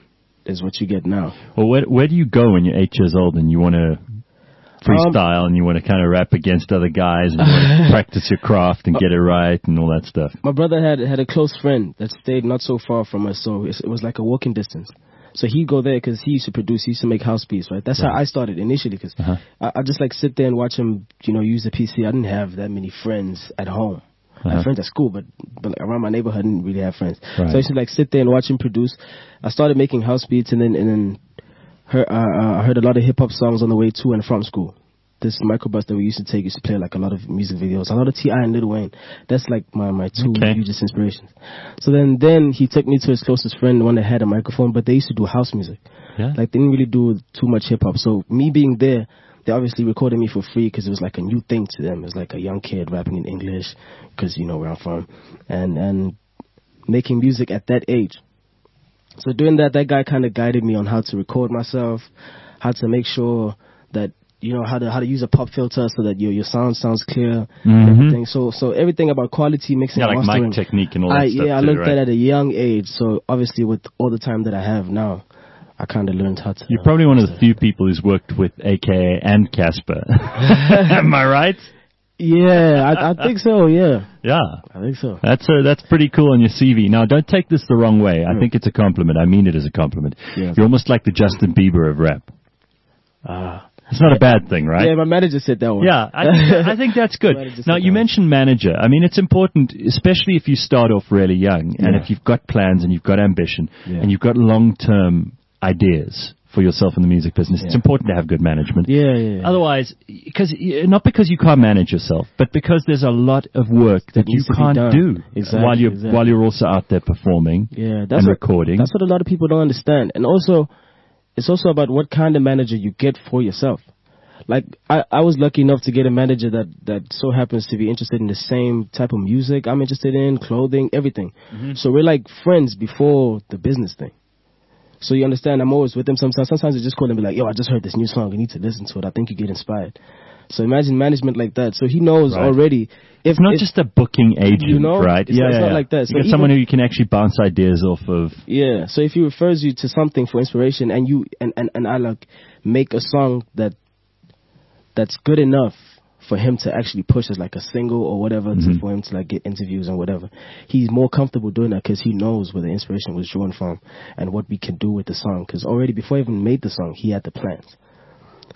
is what you get now. Well, where where do you go when you're eight years old and you want to freestyle and you want to kind of rap against other guys and you want to practice your craft and get it right and all that stuff? My brother had had a close friend that stayed not so far from us, so it's, it was like a walking distance. So he'd go there because he used to produce, he used to make house beats, right? That's Right. how I started initially, because Uh-huh. I, I just like sit there and watch him, you know, use the P C. I didn't have that many friends at home. I Uh-huh. had friends at school, but, but like around my neighborhood, I didn't really have friends. Right. So I used to like sit there and watch him produce. I started making house beats, and then and then heard, uh, uh, I heard a lot of hip hop songs on the way to and from school. This microbus that we used to take used to play like a lot of music videos, a lot of T I and Lil Wayne. That's like my, my two Okay. hugest inspirations. So then then he took me to his closest friend, the one that had a microphone, but they used to do house music. Yeah. Like they didn't really do too much hip hop. So me being there, they obviously recorded me for free because it was like a new thing to them. It was like a young kid rapping in English because you know where I'm from, and and making music at that age. So doing that, that guy kind of guided me on how to record myself, how to make sure that you know how to how to use a pop filter so that your your sound sounds clear and Mhm. everything. So so everything about quality mixing, Yeah, like mastering. mic technique and all that I, stuff Yeah, I too, learned right? that at a young age. So obviously, with all the time that I have now, I kind of learned how to. You're probably one of the few people who's worked with A K A and Casper. Am I right? Yeah, I, I think so. Yeah, Yeah. I think so. That's a, that's pretty cool on your C V. Now, don't take this the wrong way. I Mm. think it's a compliment. I mean it as a compliment. Yeah. You're almost like the Justin Bieber of rap. Ah, It's not a bad thing, right? yeah. My manager said that one. Yeah, I think, I think that's good. Might have just Now, said you that. mentioned manager. I mean, it's important, especially if you start off really young, and Yeah. if you've got plans and you've got ambition, Yeah. and you've got long-term ideas for yourself in the music business. It's Yeah. important to have good management. Yeah, yeah. yeah. Otherwise, because not because you can't manage yourself, but because there's a lot of work that you needs to be can't done. do Exactly, while you're exactly. while you're also out there performing Yeah, that's and what, recording. That's what a lot of people don't understand. And also, it's also about what kind of manager you get for yourself. Like, I, I was lucky enough to get a manager that, that so happens to be interested in the same type of music I'm interested in, clothing, everything. Mm-hmm. So we're like friends before the business thing. So you understand, I'm always with them sometimes. Sometimes I just call and be like, yo, I just heard this new song. You need to listen to it. I think you get inspired. So imagine management like that. So he knows Right. already. If, It's not if, just a booking agent, you know, right? it's- it's not like that. So you get even- someone who you can actually bounce ideas off of. Yeah, so if he refers you to something for inspiration, and you and, and, and I like make a song that that's good enough for him to actually push as like a single or whatever, Mhm. to, for him to like get interviews and whatever, he's more comfortable doing that because he knows where the inspiration was drawn from and what we can do with the song. Because already before I even made the song, he had the plans.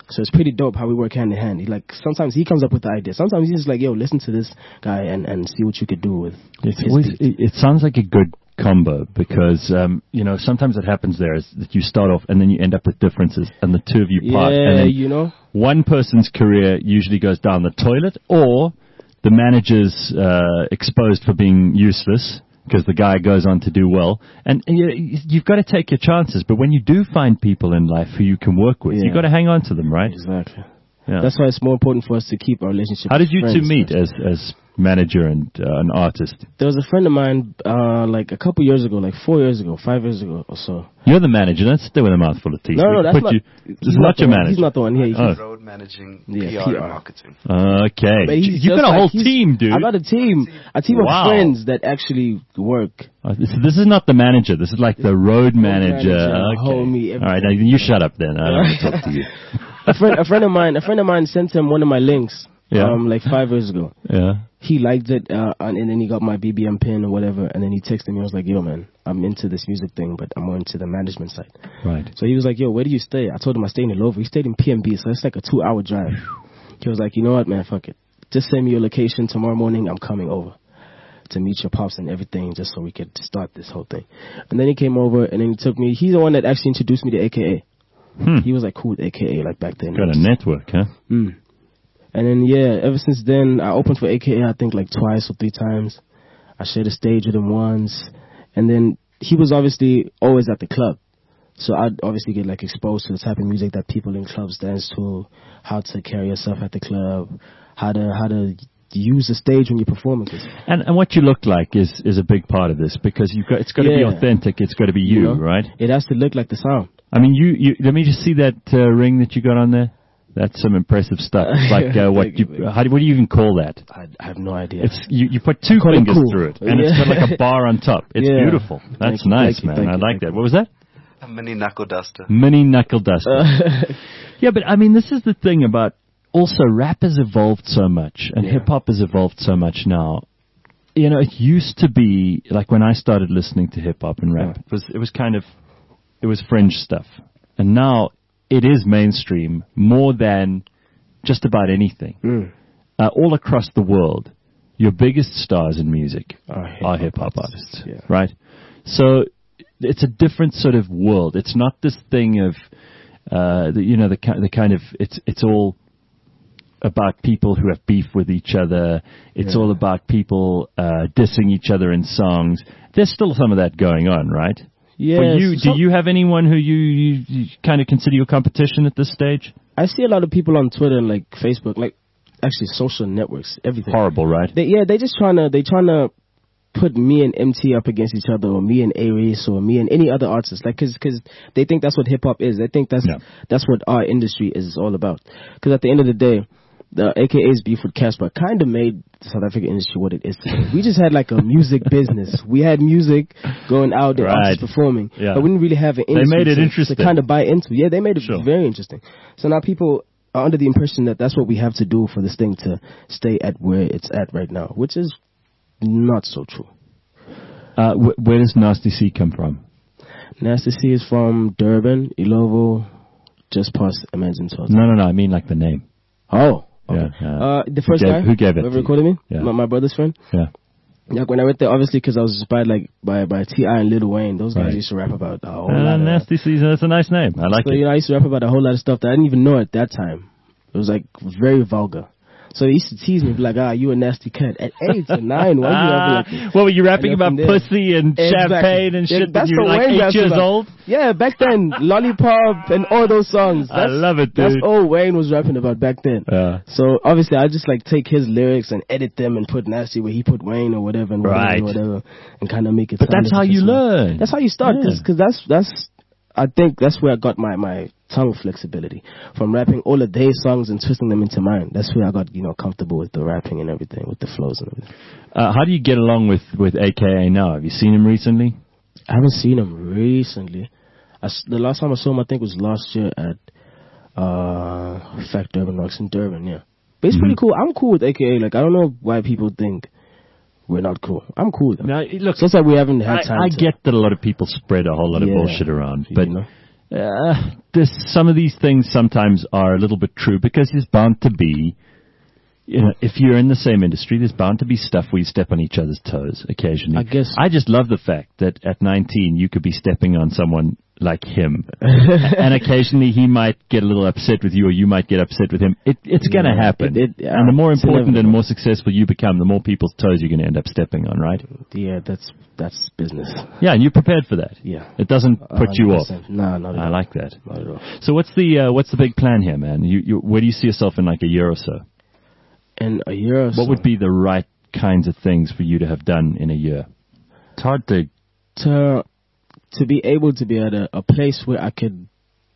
So it's pretty dope how we work hand in hand. He like sometimes he comes up with the idea. Sometimes he's just like, yo, listen to this guy and, and see what you could do with. It's his always, beat. it, it sounds like a good combo because um, you know sometimes what happens there is that you start off and then you end up with differences and the two of you part. Yeah, and then you know. One person's career usually goes down the toilet, or the manager's uh, exposed for being useless because the guy goes on to do well. And you, you've got to take your chances. But when you do find people in life who you can work with, Yeah. you've got to hang on to them, right? Exactly. Yeah. That's why it's more important for us to keep our relationship. How did you as two friends. meet as as manager and uh, an artist? There was a friend of mine, uh, like a couple years ago, like four years ago, five years ago or so. You're the manager. Don't stay with a mouthful of teeth. No, no, We that's put not. You, he's this is not the your one. manager. He's not the one here. He's Oh. Road managing Yeah, P R P R. and marketing. Okay. But he's You've just got a like- whole he's- team, dude. I got a team, a team Wow. of friends that actually work. Uh, this, this is not the manager. This is like the road manager. manager, Okay. homie, All right, now you shut up then. I don't want to talk to you. a friend, a friend of mine, a friend of mine sent him one of my links. Yeah. Um, like five years ago. Yeah. He liked it, uh, and, and then he got my B B M pin or whatever, and then he texted me. I was like, yo, man, I'm into this music thing, but I'm more into the management side. Right. So he was like, yo, where do you stay? I told him I stay in Illovo. He stayed in P M B, so it's like a two-hour drive. He was like, you know what, man, fuck it. Just send me your location tomorrow morning. I'm coming over to meet your pops and everything, just so we could start this whole thing. And then he came over, and then he took me. He's the one that actually introduced me to A K A. Hmm. He was like cool with A K A, like back then. Got a network, huh? Mm. And then, yeah, ever since then, I opened for A K A, I think, like twice or three times. I shared a stage with him once. And then he was obviously always at the club. So I'd obviously get, like, exposed to the type of music that people in clubs dance to, how to carry yourself at the club, how to how to use the stage when you're performing. And and what you look like is is a big part of this because you've got it's got to Yeah. be authentic. It's got to be you, You know? right? It has to look like the sound. I mean, you, you let me just see that uh, ring that you got on there. That's some impressive stuff. It's like uh, what Thank you, you, how do what do you even call that? I, I have no idea. It's you, you put two I call it fingers cool. through it, and Yeah. it's got like a bar on top. It's Yeah. beautiful. That's Thank you, nice, thank you, man. thank I you, like thank that. What was that? A mini knuckle duster. Mini knuckle duster. Yeah, but I mean, this is the thing about also rap has evolved so much, and Yeah. hip hop has evolved so much now. You know, it used to be like when I started listening to hip hop and rap, Yeah. it was it was kind of it was fringe stuff, and now it is mainstream more than just about anything. Mm. Uh, all across the world, your biggest stars in music Are are hip hop artists, yeah. right? So it's a different sort of world. It's not this thing of, uh, the, you know, the ki- the kind of it's it's all about people who have beef with each other. It's Yeah. all about people uh, dissing each other in songs. There's still some of that going on, right? Yeah. For you, so- do you have anyone who you, you, you kind of consider your competition at this stage? I see a lot of people on Twitter and like Facebook, like actually social networks, everything. Horrible, right? They, yeah, they just trying to they trying to put me and M T up against each other, or me and A-Race, or me and any other artist, like because because they think that's what hip hop is. They think that's Yeah. that's what our industry is all about. Because at the end of the day, the A K A's beef with Casper kind of made the South African industry what it is today. We just had like a music business. We had music going out, and Right. artists performing, Yeah. but we didn't really have an They industry made it to, interesting. to kind of buy into. Yeah, they made it Sure. very interesting. So now people are under the impression that that's what we have to do for this thing to stay at where it's at right now, which is not so true. Uh, wh- where does Nasty C come from? Nasty C is from Durban, Illovo, just past Imagine Tours. No, no, no. I mean like the name. Oh, okay. Yeah, yeah. Uh, the first Who guy gave- who gave it who to you? recorded me, Yeah. my, my brother's friend. Yeah. Like when I went there, obviously because I was inspired like by by T I and Lil Wayne. Those guys Right. used to rap about a whole Uh, lot of. Nasty C. That's a nice name. I like so it. you know, I used to rap about a whole lot of stuff that I didn't even know at that time. It was like very vulgar. So they used to tease me, be like, "Ah, you a nasty cut." At eight or nine, why you rapping like this? What were you rapping And then about? from there- Pussy and Exactly. champagne and Yeah, shit that's when you were what like Wayne eight raps years about. old? Yeah, back then, Lollipop and all those songs. I That's, love it, That's dude. all Wayne was rapping about back then. Yeah. So obviously, I just like take his lyrics and edit them and put nasty where he put Wayne or whatever and whatever, Right. and whatever, and kind of make it. But sound that's how like you this one. learn. That's how you start, Yeah. because that's that's. I think that's where I got my, my tongue flexibility from rapping all of their songs and twisting them into mine. That's where I got, you know, comfortable with the rapping and everything, with the flows and everything. Uh, how do you get along with, with A K A now? Have you seen him recently? I haven't seen him recently. I s the last time I saw him, I think, was last year at uh, Fact Urban Rocks in Durban, yeah. But it's Mhm. pretty cool. I'm cool with A K A. Like, I don't know why people think we're not cool. I'm cool. Though. Now, look, It's just that we haven't had I, time I to, get that a lot of people spread a whole lot of Yeah, bullshit around, you but know. uh, this, some of these things sometimes are a little bit true because there's bound to be, you know, if you're in the same industry, there's bound to be stuff where you step on each other's toes occasionally. I guess. I just love the fact that at nineteen you could be stepping on someone like him, and occasionally he might get a little upset with you, or you might get upset with him. It, it's going to Yeah, happen, it- it- and the more it's important and inevitable. more successful you become, the more people's toes you're going to end up stepping on, right? Yeah, that's that's business. Yeah, and you're prepared for that. Yeah. It doesn't put you off. No, not at I all. like that. Not at all. So what's the uh, what's the big plan here, man? You, you where do you see yourself in like a year or so? In a year or so. What would be the right kinds of things for you to have done in a year? It's hard to to to be able to be at a, a place where I could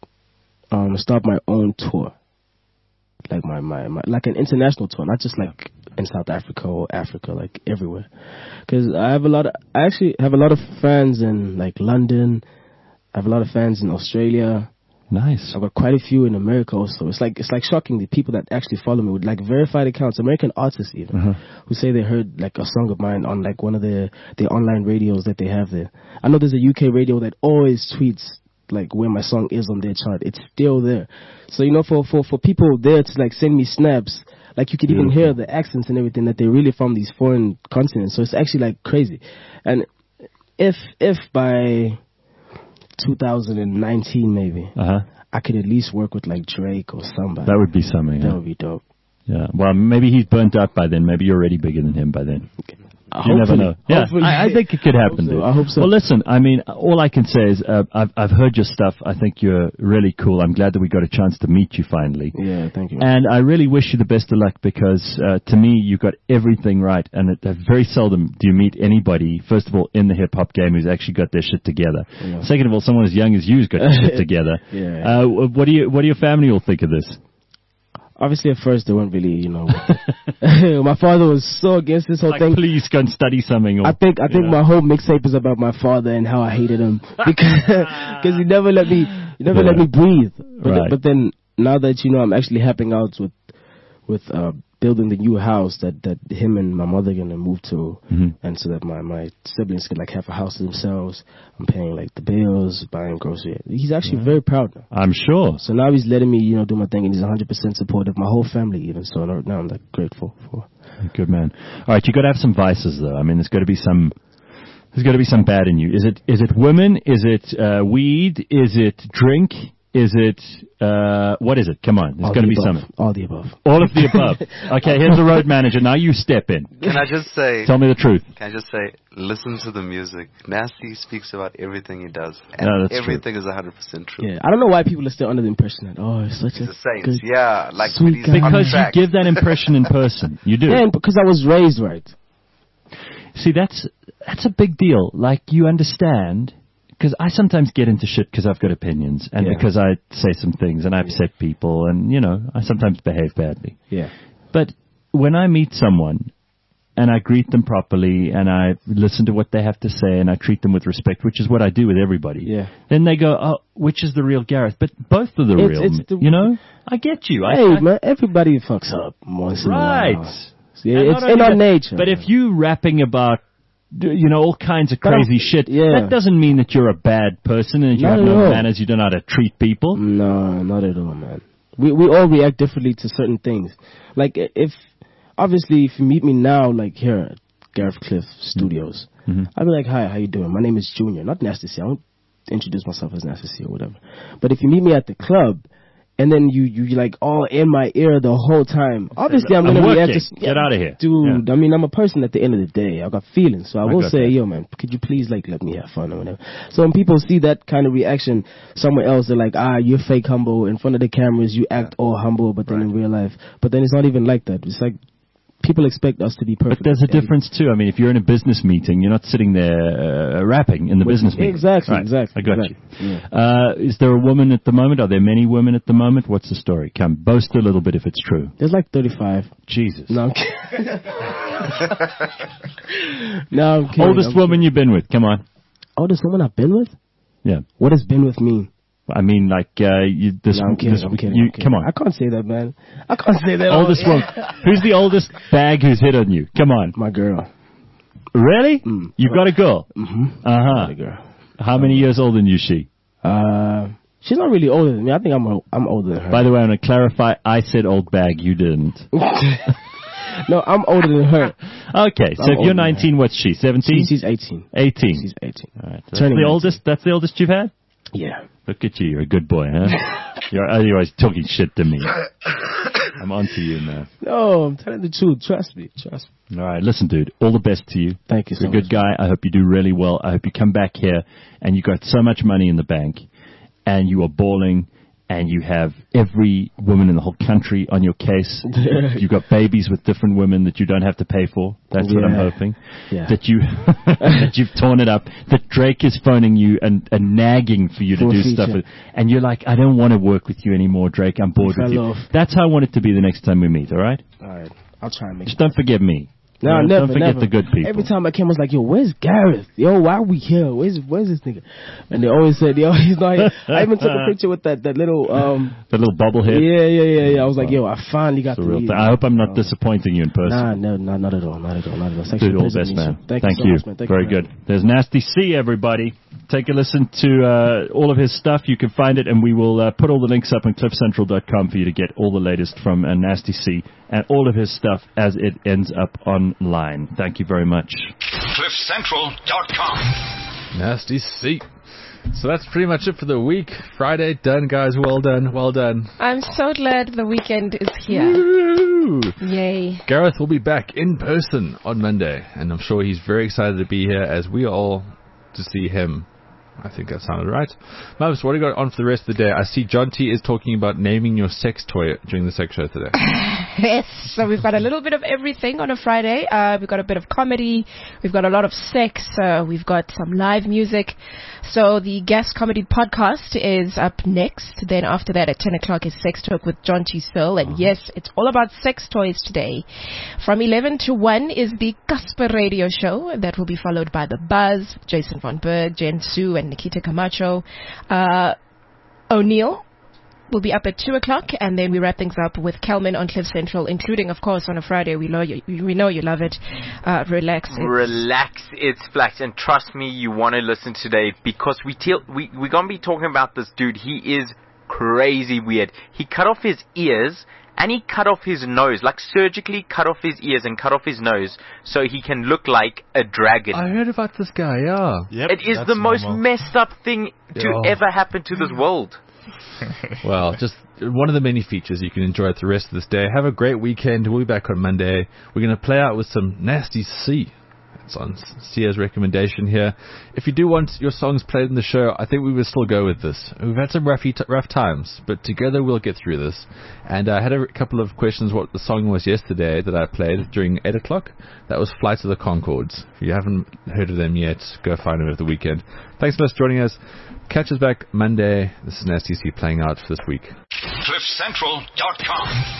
um start my own tour, like my, my, my like an international tour, not just like in South Africa or Africa, like everywhere. Because I have a lot of, I actually have a lot of fans in like London. I have a lot of fans in Australia. Nice. I've got quite a few in America also. It's like it's like shocking the people that actually follow me with like verified accounts, American artists even, Uh-huh. who say they heard like a song of mine on like one of the the online radios that they have there. I know there's a U K radio that always tweets like where my song is on their chart. It's still there. So you know, for for for people there to like send me snaps, like you could even hear the accents and everything that they're really from these foreign continents. So it's actually like crazy. And if if by two thousand nineteen maybe, uh-huh. I could at least work with like Drake or somebody. That would be something. That yeah. would be dope. Yeah. Well, maybe he's burnt out by then. Maybe you're already bigger than him by then. Uh, You never hopefully. know. Yeah, Hopefully. I, I think it could happen. I hope so. dude. I hope so. Well, listen. I mean, all I can say is uh, I've I've heard your stuff. I think you're really cool. I'm glad that we got a chance to meet you finally. Yeah, thank you. And I really wish you the best of luck because uh, to me you got everything right. And it, uh, very seldom do you meet anybody, first of all, in the hip hop game who's actually got their shit together. Yeah. Second of all, someone as young as you's got their shit together. Yeah. Uh, what do you what do your family all think of this? Obviously, at first they weren't really, you know. My father was so against this whole Like, thing. please go and study something. Or, I think I think you know. my whole mixtape is about my father and how I hated him because cause he never let me he never Yeah. let me breathe. But, Right. but then now that you know I'm actually helping out with with uh, building the new house that, that him and my mother are gonna move to, Mhm. and so that my, my siblings can like have a house to themselves. I'm paying like the bills, buying groceries. He's actually very proud now. I'm sure. So now he's letting me, you know, do my thing, and he's one hundred percent supportive. My whole family, even. So now now I'm like grateful for. Good man. All right, you got to have some vices though. I mean, there's got to be some. There's got to be some bad in you. Is it? Is it women? Is it uh, weed? Is it drink? Is it? Uh, what is it? Come on, there's All got to the be above. something. All the above. All of the above. Okay, here's the road manager. Now you step in. Can I just say? Tell me the truth. Can I just say? Listen to the music. Nasty speaks about everything he does, and No, that's true. everything is one hundred percent true. Yeah, I don't know why people are still under the impression that oh, it's such He's a a saint. good, Yeah, like sweet when he's guy. on Because you track. give that impression in person. You do. Yeah, and because I was raised right. See, that's that's a big deal. Like, you understand, because I sometimes get into shit because I've got opinions, and Yeah. because I say some things, and I upset people, and, you know, I sometimes behave badly. Yeah. But when I meet someone, and I greet them properly, and I listen to what they have to say, and I treat them with respect, which is what I do with everybody, Yeah. then they go, oh, which is the real Gareth? But both are the It's- real, it's the- you know? I get you. I, Hey, I, man, everybody fucks up once in a Right. while. Yeah, And it's not in only our that, nature. But if you rapping about, d- you know, all kinds of But I'm- crazy shit, yeah. that doesn't mean that you're a bad person and that you Not have at no all. manners, you don't know how to treat people. No, not at all, man. We we all react differently to certain things. Like if obviously if you meet me now, like here at Gareth Cliff Studios, Mm-hmm. I'll be like, "Hi, how you doing? My name is Junior." Not Nasty C. I don't introduce myself as Nasty C or whatever. But if you meet me at the club, and then you you like all in my ear the whole time, obviously I'm I'm gonna working. react. To, Get outta here. dude. I mean, I'm a person at the end of the day. I've got feelings, so I I will got say, that. yo, man, could you please like let me have fun or whatever. So when people see that kind of reaction somewhere else, they're like, ah, you're fake humble. In front of the cameras, you act all humble, but then in real life, but then it's not even like that. It's like people expect us to be perfect. But there's a And- difference too. I mean, if you're in a business meeting, you're not sitting there uh, rapping in the With- business meeting. exactly, Right. exactly, I got exactly. you. Uh, is there a woman at the moment? Are there many women at the moment? What's the story? Come, boast a little bit if it's true. There's like thirty-five. Jesus. No, I'm kidding. no, I'm kidding. Oldest I'm woman you've been with? Come on. kidding. Oldest woman I've been with? Yeah. What does been with mean? I mean, like uh, you, this. No, I'm kidding. this I'm kidding. you, I'm kidding. Come on. I can't say that, man. I can't say that. Oldest woman. Who's the oldest bag who's hit on you? Come on. My girl. Really? Mm. You've got a girl? Mm-hmm. Uh huh. My girl. How many years older than you, she? Uh, She's not really older than me. I think I'm o- I'm older than her. By the way, I want to clarify, I said old bag, you didn't. No, I'm older than her. Okay, so I'm if you're older than nineteen, what's she? seventeen? She's eighteen. eighteen. She's eighteen. All right. So that's Turning the eighteen. oldest. That's the oldest you've had. Yeah. Look at you. You're a good boy, huh? You're otherwise talking shit to me. I'm on to you now. No, I'm telling the truth. Trust me. Trust me. All right, listen, dude. All the best to you. Thank you so You're a good much. guy. I hope you do really well. I hope you come back here and you got so much money in the bank, and you are balling, and you have every woman in the whole country on your case. You've got babies with different women that you don't have to pay for. That's what I'm Yeah. hoping. Yeah. That you that you've torn it up. That Drake is phoning you and, and nagging for you to For a do feature. stuff, with, and you're like, I don't want to work with you anymore, Drake. I'm bored You with fell you. off. That's how I want it to be the next time we meet. All right. All right. I'll try and make Just it. don't forget me. No, Don't- never, Don't forget never. the good people. Every time I came, I was like, "Yo, where's Gareth? Yo, why are we here? Where's where's this nigga?" And they always said, "Yo, he's not here." I even took a picture with that that little um. The little bobblehead. Yeah, yeah, yeah, yeah. I was like, "Yo, I finally got It's a to real meet thing. him." I hope I'm not Um, disappointing you in person. Nah, no, no, not at all, not at all, not at all. It's actually Dude, a all the pleasure best, to meet man. you. Thank, Thank you so you. much, man. Thank Very you for good. There's Nasty C, everybody. Take a listen to uh, all of his stuff. You can find it, and we will uh, put all the links up on cliff central dot com for you to get all the latest from uh, Nasty C and all of his stuff as it ends up online. Thank you very much. cliff central dot com. Nasty C. So that's pretty much it for the week. Friday, done, guys. Well done. Well done. I'm so glad the weekend is here. Woo! Yay. Gareth will be back in person on Monday, and I'm sure he's very excited to be here as we are all to see him. I think that sounded right. Mavs, what do you got on for the rest of the day? I see John T is talking about naming your sex toy during the sex show today. Yes, so we've got a little bit of everything on a Friday. Uh, we've got a bit of comedy. We've got a lot of sex. Uh, we've got some live music. So the Guest Comedy Podcast is up next. Then after that at ten o'clock is Sex Talk with John T. Searle. And yes, it's all about sex toys today. From eleven to one is the Casper Radio Show. That will be followed by The Buzz, Jason Von Berg, Jen Sue, and Nikita Camacho. Uh, O'Neill will be up at two o'clock, and then we wrap things up with Kelman on Cliff Central, including, of course, on a Friday. We know you, we know you love it. Uh, relax. It's Relax, it's Flax, and trust me, you want to listen today because we tell, we we're gonna be talking about this dude. He is crazy weird. He cut off his ears and he cut off his nose, like surgically cut off his ears and cut off his nose so he can look like a dragon. I heard about this guy, yeah. Yep, it is that's the most normal. messed up thing to Yeah. ever happen to this world. Well, just one of the many features you can enjoy the rest of this day. Have a great weekend. We'll be back on Monday. We're going to play out with some Nasty C. It's on Sia's recommendation here. If you do want your songs played in the show, I think we would still go with this. We've had some roughy t- rough times, but together we'll get through this. And I had a couple of questions what the song was yesterday that I played during eight o'clock. That was Flight of the Conchords. If you haven't heard of them yet, go find them over the weekend. Thanks so much for joining us. Catch us back Monday. This is Nasty C playing out for this week. cliff central dot com.